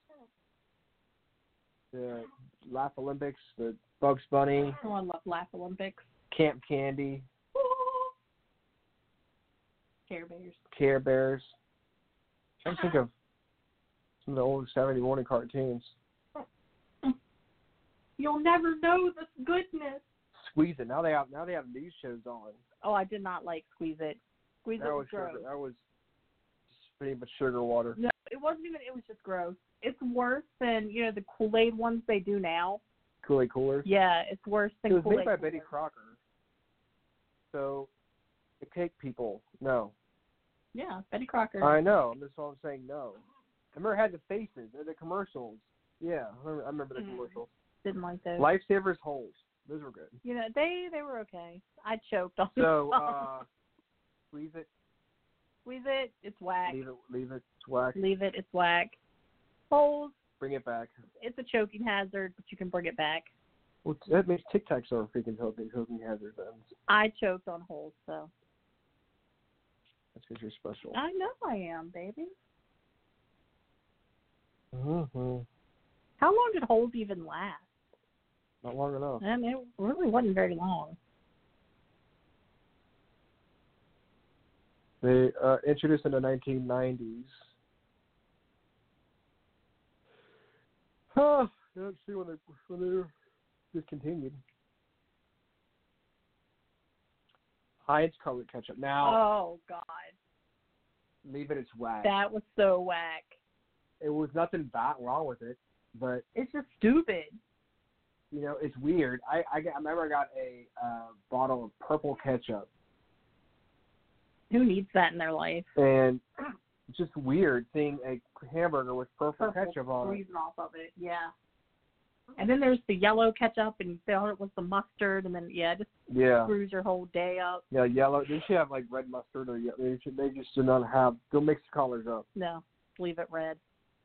the Laugh Olympics, the Bugs Bunny, Oh, I love Laugh Olympics. Camp Candy, Care Bears. Care Bears. I'm trying to think of some of the old Saturday morning cartoons. You'll never know this goodness. Squeeze It. Now they have now they have news shows on. Oh, I did not like Squeeze It. Squeeze That It was was gross. sugar. That was just pretty much sugar water. No, it wasn't even. It was just gross. It's worse than you know the Kool-Aid ones they do now. Kool-Aid Coolers. Yeah, it's worse It than was Kool-Aid. made by Coolers. Betty Crocker. So, the cake people, no. Yeah, Betty Crocker. I know. That's all I'm saying. No. I remember it had the faces or the commercials. Yeah, I remember, I remember the Mm. commercials. Didn't like those. Lifesavers holes. Those were good. You know they they were okay. I choked on So, them. uh, squeeze it, Squeeze It. It's whack. leave it, leave it, swag, Leave it. It's whack. Holes. bring it back. It's a choking hazard, but you can bring it back. Well, that makes Tic Tacs are a freaking choking, choking hazard then. I choked on holes, so That's because you're special. I know I am, baby. Mm-hmm. How long did holes even last? Not long enough. I mean, it really wasn't very long. They uh, introduced in the nineteen nineties. Huh. Let's see when they when they were discontinued. Heinz colored ketchup. Now, Oh God, leave it. It's whack. that was so whack. It was nothing bad wrong with it, but It's just stupid. you know it's weird. I I, got, I remember I got a uh, bottle of purple ketchup, Who needs that in their life? and it's just weird seeing a hamburger with purple, Purple ketchup on it. squeezing off of it. Yeah. And then there's the yellow ketchup, and you thought it was the mustard, and then yeah, it just Yeah. screws your whole day up. Yeah, yellow. They should have like red mustard or ye- they should. They just do not have. Don't mix the colors up. No, leave it red.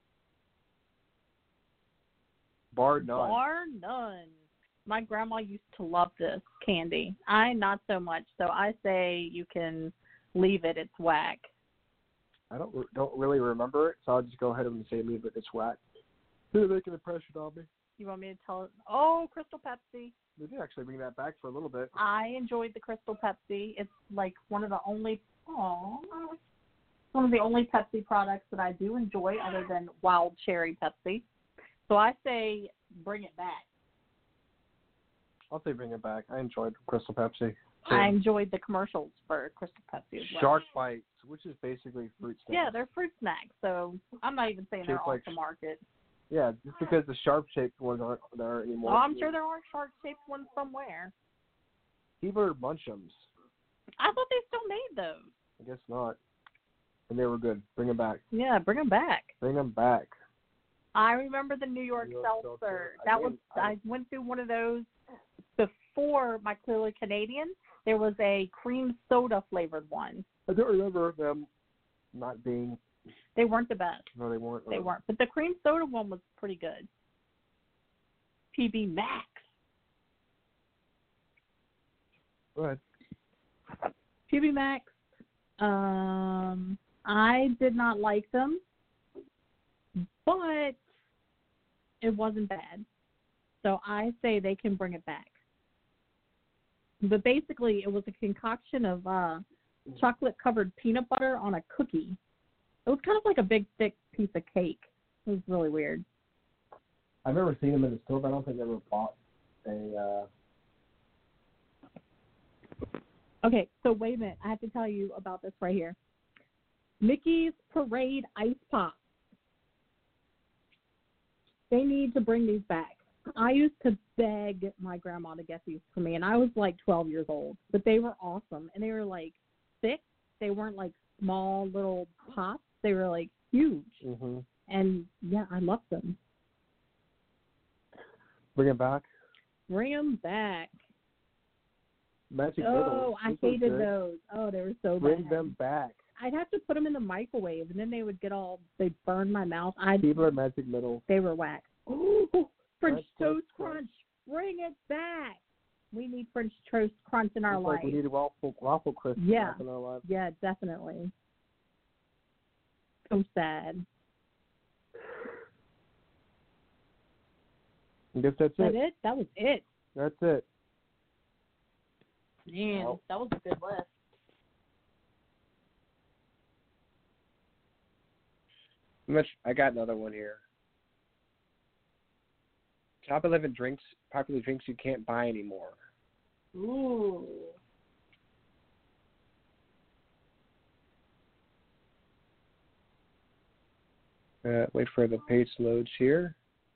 Bar none. Bar none. My grandma used to love this candy. I not so much. So I say you can leave it. It's whack. I don't re- don't really remember it, so I'll just go ahead and say leave it. It's whack. They're making an impression on me. You want me to tell it? Oh, Crystal Pepsi. They did actually bring that back for a little bit. I enjoyed the Crystal Pepsi. It's like one of the only, oh, one of the only Pepsi products that I do enjoy other than Wild Cherry Pepsi. So I say bring it back. I'll say bring it back. I enjoyed Crystal Pepsi. I enjoyed the commercials for Crystal Pepsi as well. Shark Bites, which is basically fruit snacks. Yeah, they're fruit snacks, so I'm not even saying they're Shaped off like- the market. Yeah, just because the sharp-shaped ones aren't there anymore. Well, I'm sure there are shark-shaped ones somewhere. Keebler Munchums. I thought they still made those. I guess not. And they were good. Bring them back. Yeah, bring them back. Bring them back. I remember the New York, New York Seltzer. Seltzer. That I was didn't- I- I went through one of those before my Clearly Canadian. There was a cream soda flavored one. I don't remember them not being. They weren't the best. No, they weren't. They weren't. But the cream soda one was pretty good. P B Max. Go ahead. P B Max. Um, I did not like them, but it wasn't bad. So I say they can bring it back. But basically, it was a concoction of uh, chocolate-covered peanut butter on a cookie. It was kind of like a big, thick piece of cake. It was really weird. I've never seen them in the store, but I don't think I ever bought a. Uh... Okay, so wait a minute. I have to tell you about this right here. Mickey's Parade Ice Pop. They need to bring these back. I used to beg my grandma to get these for me, and I was like twelve years old. But they were awesome, and they were like thick. They weren't like small little pops. They were like huge, Mm-hmm. and yeah, I loved them. Bring it back. Bring them back. Magic Oh, Middles. I Those were hated good. those. Oh, they were so Bring bad. them back. I'd have to put them in the microwave, and then they would get all, they'd burn my mouth. I Keebler Magic Middles. They were whack. Ooh, French French Toast Toast Crunch. Crunch. Bring it back. We need French Toast Crunch in our It's life. like we need a waffle, waffle crisp Yeah. in our life. Yeah, definitely. So sad. I guess that's That it. it? That was it. That's it. Man, Well. that was a good list. Much. I got another one here. Top eleven drinks, popular drinks you can't buy anymore. Ooh. Uh, wait for the page loads here.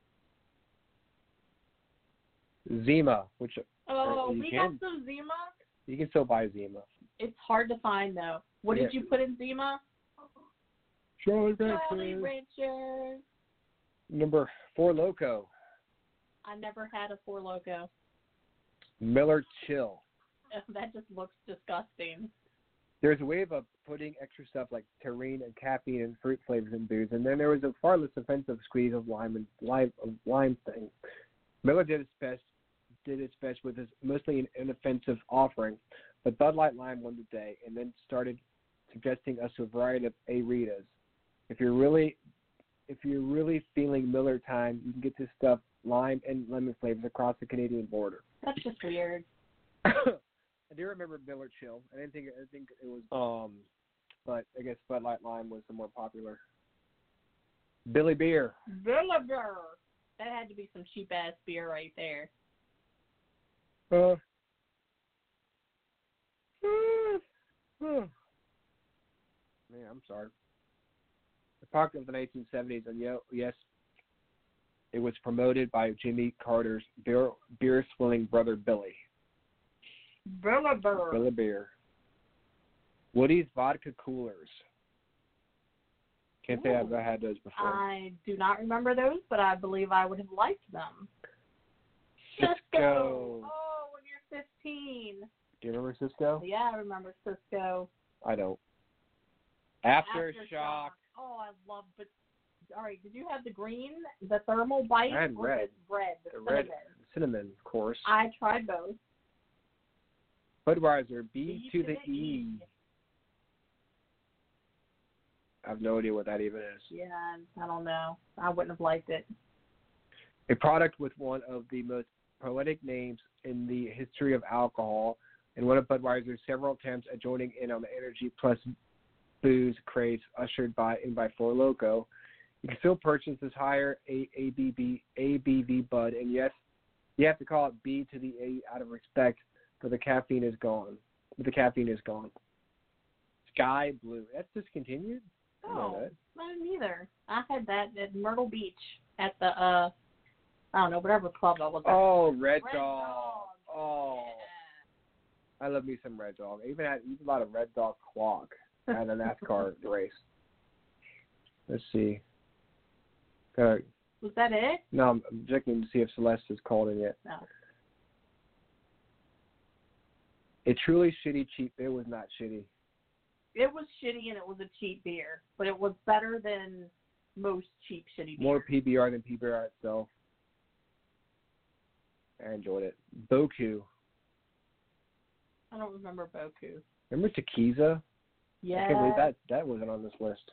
Zima, which Oh, you we can- got some Zima. you can still buy Zima. It's hard to find, though. What did Yeah. you put in Zima? Charlie Jolly Ranchers. Number four, Loco. I never had a Four Loko. Miller Chill. That just looks disgusting. There's a wave of putting extra stuff like taurine and caffeine and fruit flavors in booze, and then there was a far less offensive squeeze of lime and lime of lime thing. Miller did its best, did its best with his mostly an inoffensive offering, but Bud Light Lime won the day, and then started suggesting us a variety of A-Ritas. If you're really, if you're really feeling Miller time, you can get this stuff lime and lemon flavors across the Canadian border. That's just weird. I do remember Miller Chill. I didn't think I think it was um, but I guess Bud Light Lime was the more popular. Billy Beer. Vinegar. That had to be some cheap ass beer right there. Uh. Man, I'm sorry. The popular of the nineteen seventies, and yo, yes, it was promoted by Jimmy Carter's beer beer swilling brother Billy. Vinegar. Billy Beer. Woody's vodka coolers. Can't say I've Ooh. had those before. I do not remember those, but I believe I would have liked them. Cisco. Oh, when you're fifteen. Do you remember Cisco? Yeah, I remember Cisco. I don't. Aftershock. Aftershock. Oh, I love. But all right, did you have the green, the thermal bite, I had or red. the red, the, The red cinnamon? cinnamon, of course. I tried both. Budweiser, B to the E. I have no idea what that even is. Yeah, I don't know. I wouldn't have liked it. A product with one of the most poetic names in the history of alcohol, and one of Budweiser's several attempts at joining in on the energy plus booze craze ushered by in by Four Loko. You can still purchase this higher A- ABV, A B V Bud, and yes, you have to call it B to the A out of respect, for the caffeine is gone. But the caffeine is gone. Sky Blue. That's discontinued? I didn't know Oh, that. I didn't either. I had that at Myrtle Beach at the, uh, I don't know, whatever club I was at. Oh, Red, Red Dog. Dog. Oh, Yeah. I love me some Red Dog. I even had even bought a Red Dog clock at a NASCAR race. Let's see. Uh, Was that it? no, I'm I'm checking to see if Celeste is called in yet. No. A truly shitty cheap. It was not shitty. It was shitty and it was a cheap beer, but it was better than most cheap shitty beers. More P B R than P B R itself. I enjoyed it. Boku. I don't remember Boku. Remember Tequiza? Yeah. I can't believe that that wasn't on this list.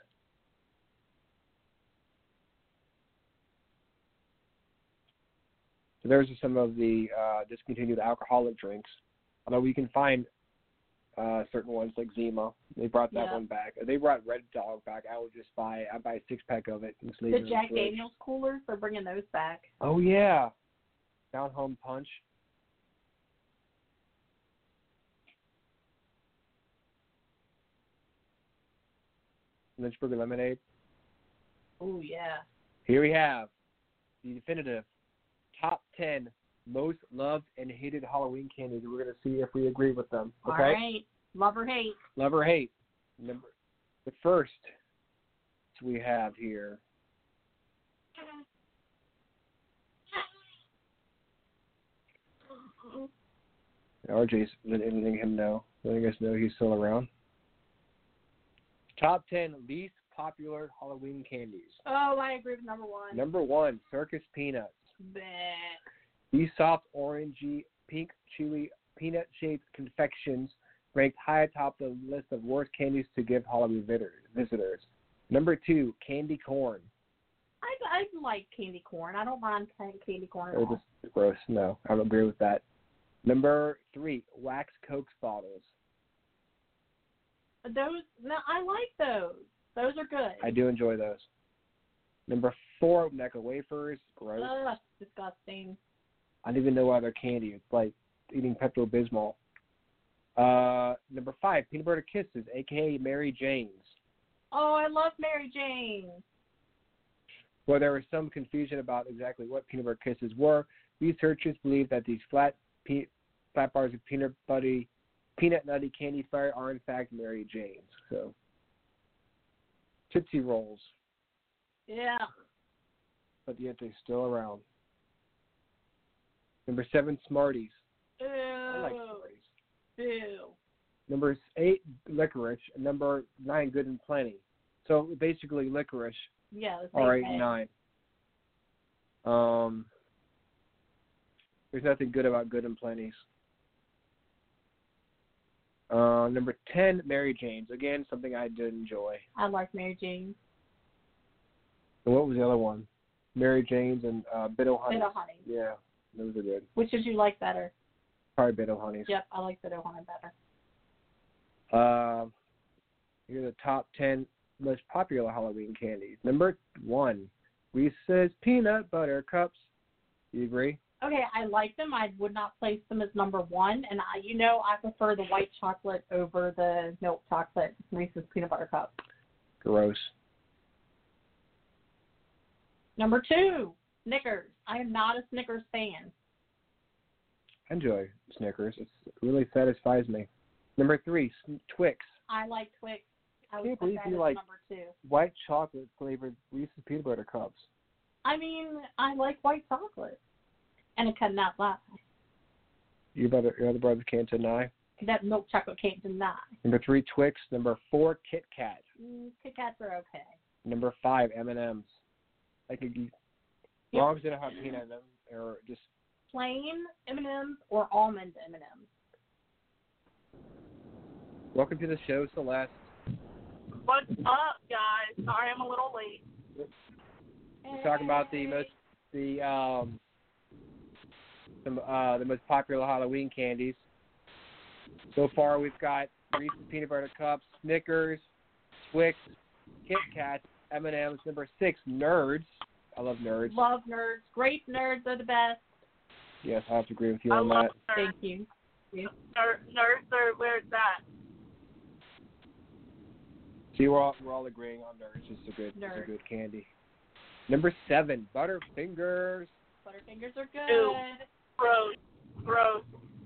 So there's some of the uh, discontinued alcoholic drinks. Although we can find uh, certain ones like Zima. They brought that Yeah. one back. If they brought Red Dog back, I would just buy I buy a six pack of it and just leave The it in the Jack fridge. Daniels coolers, they're bringing those back. Oh yeah. Down Home Punch. Lynchburg Lemonade. Oh, yeah. Here we have the definitive top ten most loved and hated Halloween candies. We're going to see if we agree with them. Okay? All right. Love or hate. Love or hate. Number, the first we have here. R J's letting him know, letting us know he's still around. Top ten least popular Halloween candies. Oh, I agree with number one. Number one, Circus Peanuts. Bleh. These soft, orangey, pink, chewy, peanut-shaped confections ranked high atop the list of worst candies to give Halloween visitors. Number two, candy corn. I, I like candy corn. I don't mind candy corn at They're all. just gross. No, I don't agree with that. Number three, wax Coke bottles. Those, no, I like those. Those are good. I do enjoy those. Number four, Necco wafers. Gross. Ugh, disgusting. I don't even know why they're candy. It's like eating Pepto-Bismol. Uh, number five, peanut butter kisses, a k a. Mary Jane's. Oh, I love Mary Jane. Well, there was some confusion about exactly what peanut butter kisses were. Researchers believe that these flat pe- flat bars of peanut butty, peanut nutty candy fire are in fact Mary Jane's. So, Tootsie Rolls, Yeah. but yet they're still around. Number seven, Smarties. Ew. I like Smarties. Ew. Number eight, licorice. And number nine, Good and Plenty. So basically, licorice. Yeah. the All same right, thing. nine. Um, there's nothing good about Good and Plenty's. Uh, number ten, Mary Jane's. Again, something I did enjoy. I like Mary Jane. And what was the other one? Mary Jane's and uh, Bit O'Honey. Bit O'Honey. Yeah, those are good. Which did you like better? Probably Bit O'Honey's. Yep, I like Bit O'Honey better. Uh, here are the top ten most popular Halloween candies. Number one, Reese's Peanut Butter Cups. You agree? Okay, I like them. I would not place them as number one, and I, you know, I prefer the white chocolate over the milk chocolate Reese's Peanut Butter Cup. Gross. Number two, Snickers. I am not a Snickers fan. I enjoy Snickers. It's, it really satisfies me. Number three, Sn- Twix. I like Twix. I Can't would put believe that you as like- number two. White chocolate flavored Reese's Peanut Butter Cups. I mean, I like white chocolate. And it cannot lie. Your brother, your other brothers can't deny. That milk chocolate can't deny. Number three, Twix. Number four, Kit Kat. Mm, Kit Kats are okay. Number five, M and M's. I could eat, as long as they don't have peanut in them, or just Plain M and M's or almond M and M's. welcome to the show, Celeste. What's up, guys? Sorry I'm a little late. We're talking about the most, the um, some uh, the most popular Halloween candies. So far, we've got Reese's Peanut Butter Cups, Snickers, Twix, Kit Kats, M and M's. Number six, Nerds. I love Nerds. Love Nerds. Great Nerds are the best. Yes, I have to agree with you I on love that. nerds. Thank you. Ner- nerds are where it's at. See, we're all, we're all agreeing on Nerds. It's a good, it's Nerds. a good candy. Number seven, Butterfingers. Butterfingers are good. Ew. Gross. Gross.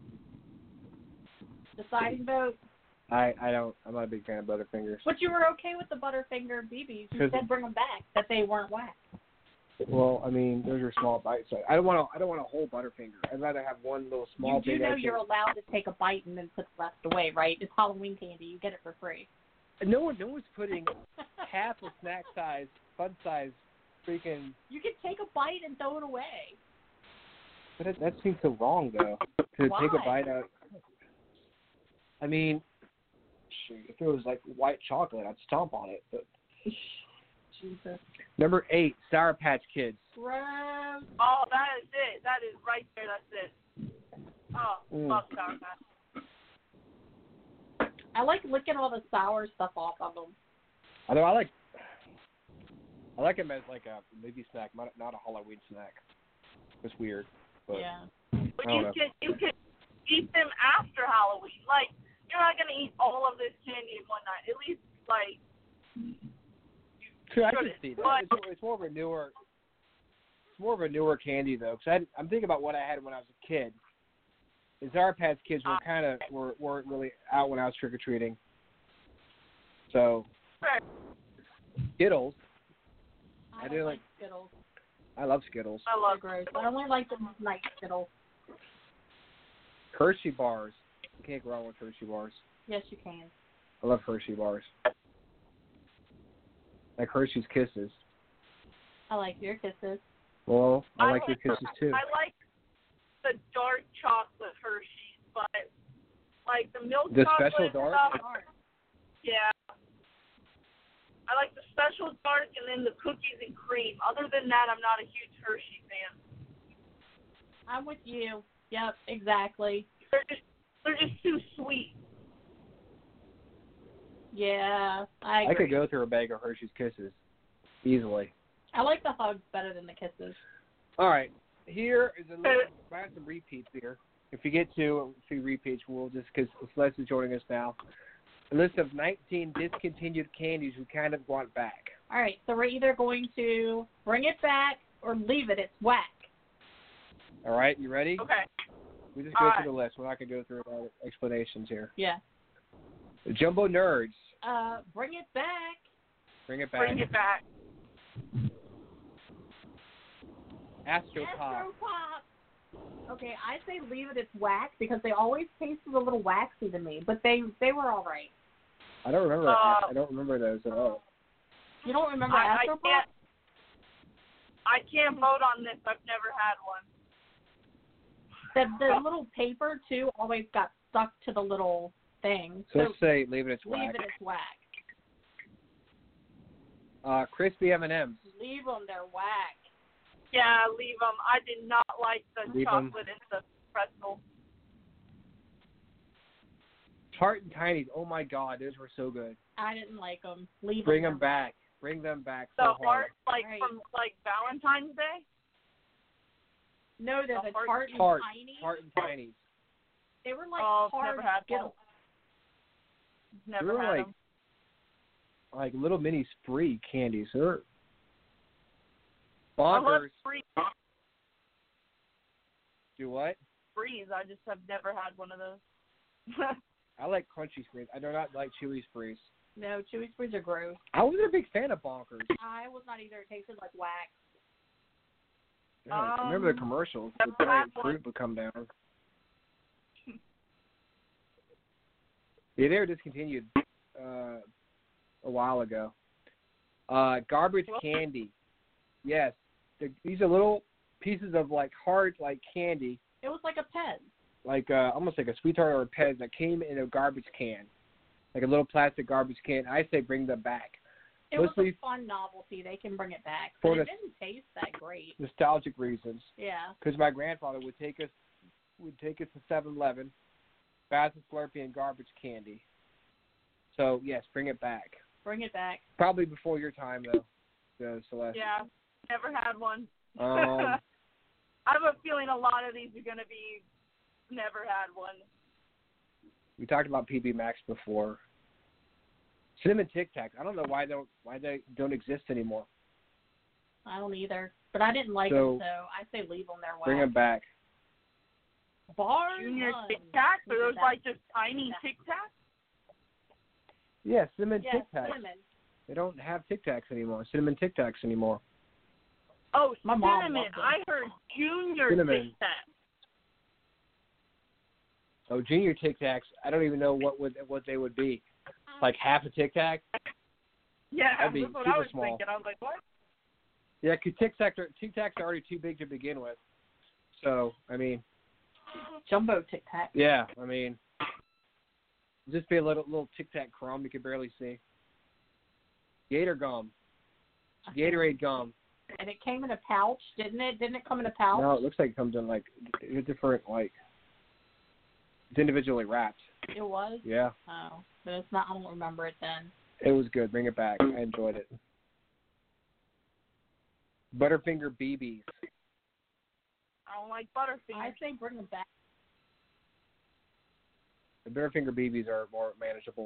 Deciding vote. I, I don't. I'm not a big fan of Butterfingers. But you were okay with the Butterfinger B Bs. You 'Cause- said bring them back. That they weren't whack. Well, I mean, those are small bites. So I don't want to. I don't want a whole Butterfinger. I'd rather have one little small You do thing. know I can- you're allowed to take a bite and then put the rest away, right? It's Halloween candy. You get it for free. No one, no one's putting half a snack size, fun size, freaking. You can take a bite and throw it away. But that, that seems so wrong, though. To Why? take a bite out. I mean, shoot, if it was like white chocolate, I'd stomp on it. But Jesus. number eight, Sour Patch Kids. Gross. Oh, that is it. That is right there. That's it. Oh, Mm. fuck Sour Patch. I like licking all the sour stuff off of them. I know I like. I like them as like a movie snack, not not a Halloween snack. It's weird, but Yeah. But I don't you know. can you can eat them after Halloween. Like you're not gonna eat all of this candy in one night. At least like True, I can shouldn't. see that. But- It's, more- it's more of a newer. It's more of a newer candy though, because I'm thinking about what I had when I was a kid. The Sour Patch Kids were kind of were weren't really out when I was trick or treating. So Right. Skittles, I, I don't do like like- Skittles. I love Skittles. I They're love gross. I only like the night Skittles. Hershey bars. You can't go wrong with Hershey bars. Yes, you can. I love Hershey bars. Like Hershey's Kisses. I like your kisses. Well, I I like your like- Kisses too. I like the dark chocolate Hershey's, but like the milk The chocolate special dark? stuff, yeah. I like the special dark and then the cookies and cream. Other than that, I'm not a huge Hershey fan. I'm with you. Yep, exactly. They're just they're just too sweet. Yeah, I agree. I could go through a bag of Hershey's Kisses easily. I like the hugs better than the kisses. All right, here is a list. I have some repeats here. If we get to a few repeats, we'll just because Celeste is joining us now. A list of nineteen discontinued candies we kind of want back. All right, so we're either going to bring it back or leave it. It's whack. All right, you ready? Okay. We just go All through the list. We're not going to go through our explanations here. Yeah. The Jumbo Nerds. Uh, bring it back. Bring it back. Bring it back. Astro Pop. Astro Pop. Okay, I say leave it. It's whack because they always tasted a little waxy to me, but they they were all right. I don't remember. Uh, I don't remember those at all. You don't remember I, I Astro Pop? can't. I can't vote on this. I've never had one. The the little paper too always got stuck to the little thing. So let's say leave it. It's leave whack. it. It's whack. Uh, crispy M and M's. Leave them. They're whack. Yeah, leave them. I did not like the Leave 'em. chocolate and the pretzel. Tart and Tinies. Oh my God, those were so good. I didn't like them. Leave Bring them. them back. Bring them back. The So hard. heart, like Right. from like Valentine's Day. No, they're The the heart- tart and Tart. tiny. Tart and Tinies. They were like Oh, hard never had Skittles. Never They were had like- them. Like little mini spree candies. They're I love bonkers. free Do what? freeze. I just have never had one of those. I like crunchy sprees. I do not like chewy sprees. No, chewy sprees are gross. I wasn't a big fan of bonkers. I was not either. It tasted like wax. Yeah, remember the Um, commercials? never The had giant one. fruit would come down. Yeah, they were discontinued uh, a while ago. Uh, garbage What? candy. Yes, the, these are little pieces of like hard like candy, It was like a Pez. like uh, almost like a sweetheart or a Pez that came in a garbage can, like a little plastic garbage can. I say bring them back. It was Mostly a fun novelty. They can bring it back, for but it the- didn't taste that great. nostalgic reasons. Yeah. Because my grandfather would take us would take us to seven eleven, Bath and Slurpee and garbage candy. So yes, bring it back. Bring it back. Probably before your time though, so, Celeste. Yeah, never had one. Um, I have a feeling a lot of these are going to be never had one. we talked about P B Max before. Cinnamon Tic Tacs. I don't know why they don't why they don't exist anymore. I don't either, but I didn't like So, them, so I say leave them there. Bring them back. Bar Junior none. Tic Tacs? Are those That- like just tiny Tic Tacs? Yeah, cinnamon Yes, Tic Tacs. cinnamon. They don't have Tic Tacs anymore. Cinnamon Tic Tacs anymore. Oh, My mom cinnamon. loved them. I heard Junior Cinnamon. Tic Tacs. Oh, Junior Tic Tacs. I don't even know what would what they would be. Like half a Tic Tac. Yeah, That'd be that's what super I was small. thinking. I was like, what? Yeah, because Tic Tacs are Tic Tacs are already too big to begin with. So I mean, Jumbo Tic Tac. yeah, I mean, just be a little little Tic Tac crumb you could barely see. Gator gum, Gatorade gum. And it came in a pouch, didn't it? Didn't it come in a pouch? No, it looks like it comes in like a different like. It's individually wrapped. It was? Yeah, Oh, but it's not. I don't remember it then. it was good. Bring it back. I enjoyed it. Butterfinger B Bs. I don't like Butterfingers. I say bring them back. The Butterfinger B Bs are more manageable.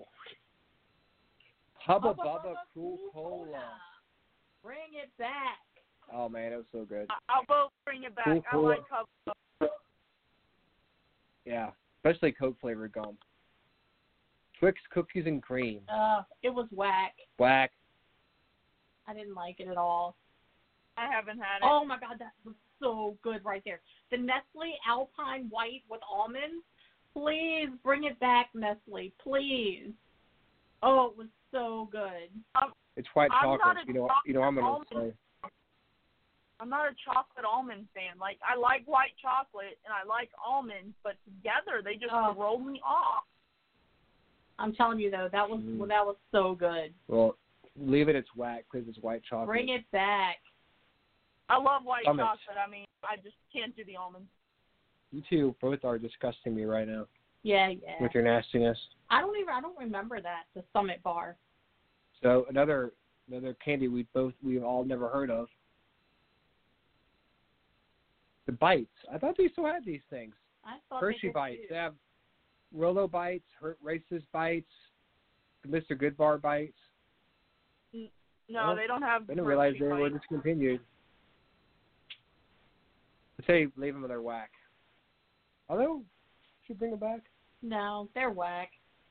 Hubba Hubba Bubba Bubba Cool Cool Cola. Bring it back. Oh man, it was so good. I'll both bring it back. Cool, I cool. like Hubba. Yeah, especially Coke flavored gum. Twix cookies and cream. Uh, it was whack. Whack. I didn't like it at all. I haven't had it. Oh my god, that was so good right there. The Nestle Alpine White with almonds. Please bring it back, Nestle. Please. Oh, it was so good. It's white I'm not chocolate. a You know, you know, I'm gonna chocolate say. almond. I'm not a chocolate almond fan. Like, I like white chocolate and I like almonds, but together they just Oh. throw me off. I'm telling you though, that was Mm. well, that was so good. Well, leave it. It's whack because it's white chocolate. Bring it back. I love white Almonds. chocolate. I mean, I just can't do the almonds. You two both are disgusting me right now Yeah, yeah. with your nastiness. I don't even I don't remember that the Summit bar. So another another candy we both we've all never heard of. The Bites. I thought they still had these things. I thought Hershey they did Bites. too. They have Rolo Bites, Her- Reese's Bites, Mister Goodbar Bites. No, Well, they don't have. I didn't realize Hershey they were Bites. discontinued. I say leave them in their whack. Although, should bring them back. No, they're whack.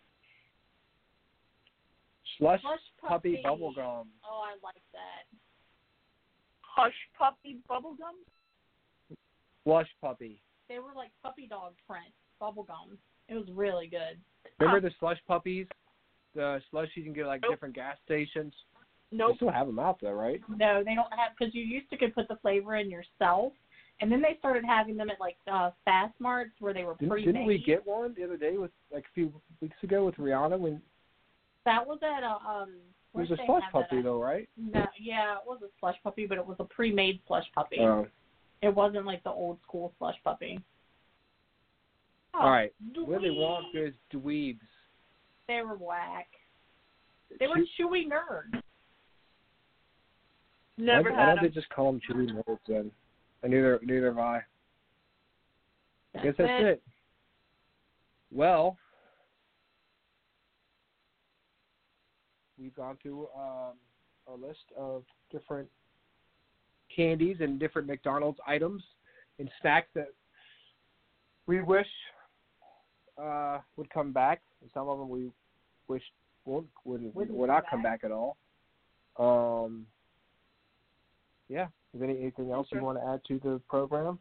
Slush, Slush Puppy Puppy. Bubble Gum. Oh, I like that. Hush Puppy bubblegum? Slush Puppy. They were like puppy dog print bubble gum. It was really good. Remember the Slush Puppies? The slushies you can get at like Nope. different gas stations? They Nope. still have them out there, right? No, they don't have because you used to could put the flavor in yourself, and then they started having them at like uh, Fast Marts where they were Didn't, pre-made. didn't we get one the other day with like a few weeks ago with Rihanna when That was at a um. it was where'd a they slush have that puppy at? though, right? No, yeah, it was a slush puppy, but it was a pre-made slush puppy. Oh. It wasn't like the old school slush puppy. All right. Oh, Willy dweebs. Wonka's dweebs. They were whack. They were Chew- chewy nerds. Never why, why had don't them. they just call them chewy nerds then? And neither neither have I. I guess that's it. Well, we've gone through um, our list of different candies and different McDonald's items and snacks that we wish uh, would come back. Some of them we wish won't, would, Wouldn't would come not come back. back at all. Um, yeah. Is there any, anything else you Okay. want to add to the program?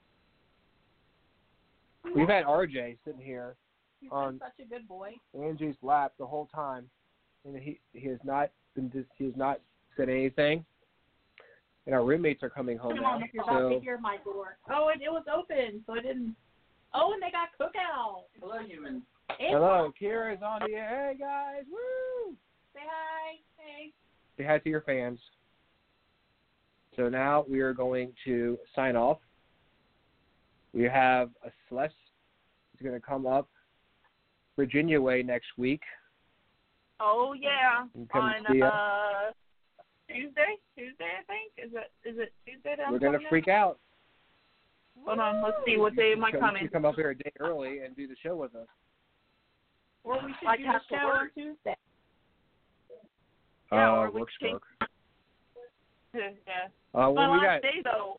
We've had R J sitting here He's on- been such a good boy. Angie's lap the whole time, and he he has not been dis- he has not said anything. And our roommates are coming home Come now, on, if you're about to so hear my door. Oh, it, it was open, so it didn't. Oh, and they got cookout. Hello, human. Hey, hello, Kira's on the air. Hey guys, woo! Say hi. Hey. say hi to your fans. So now we are going to sign off. We have a Celeste who's going to come up Virginia way next week. Oh yeah, And come on see us. uh, Tuesday. Tuesday, I think. Is it? Is it Tuesday? That I'm We're going to coming freak in? out. Hold on. Let's see. What day am I You coming? come up here a day early and do the show with us. Well, we should Like do the have to show work. on Tuesday. Yeah, uh, or we works, can- work. Yeah. Uh, My well, we last got, day though.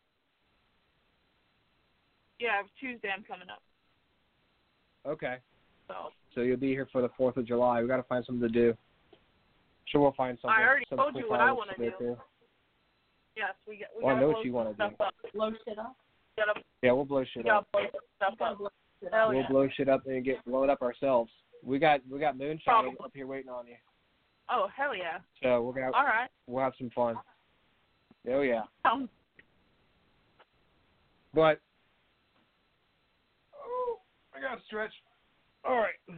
Yeah, Tuesday I'm coming up. okay. So So you'll be here for the fourth of July. We got to find something to do. Sure, we'll find something. I already some told cool you what I fireworks want to to go do. to. yes, we got. We Well, I gotta know blow what you some wanna stuff do. up. Blow shit up. We gotta, Yeah, we'll blow we shit gotta up. blow some stuff Gotta up. blow shit up. Hell We'll yeah. blow shit up and get blown up ourselves. We got we got moonshine Probably. up here waiting on you. Oh hell yeah. So we're gonna All right. we'll have some fun. Oh yeah. Um, But oh, I gotta stretch. All right.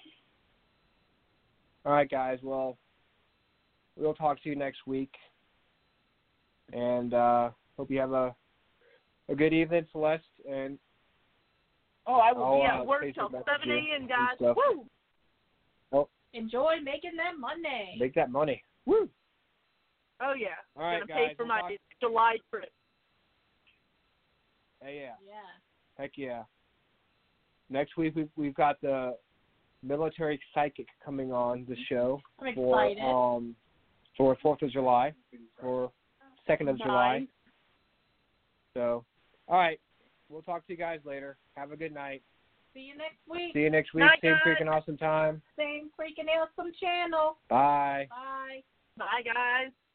All right, guys. Well, we'll talk to you next week, and uh, hope you have a a good evening, Celeste. And oh, I will I'll, be uh, at work Facebook till message seven you a.m. and guys. stuff. Woo! Enjoy making that money. make that money. Woo! Oh yeah. All right, Gonna pay guys, for we'll my talk- July trip. Hey, yeah. Yeah. Heck yeah. Next week we've we've got the military psychic coming on the show I'm for excited. um for Fourth of July or Second of July. Nice. So, all right, we'll talk to you guys later. Have a good night. See you next week. See you next week. Night, Same guys. freaking awesome time. Same freaking awesome channel. Bye. Bye. Bye guys.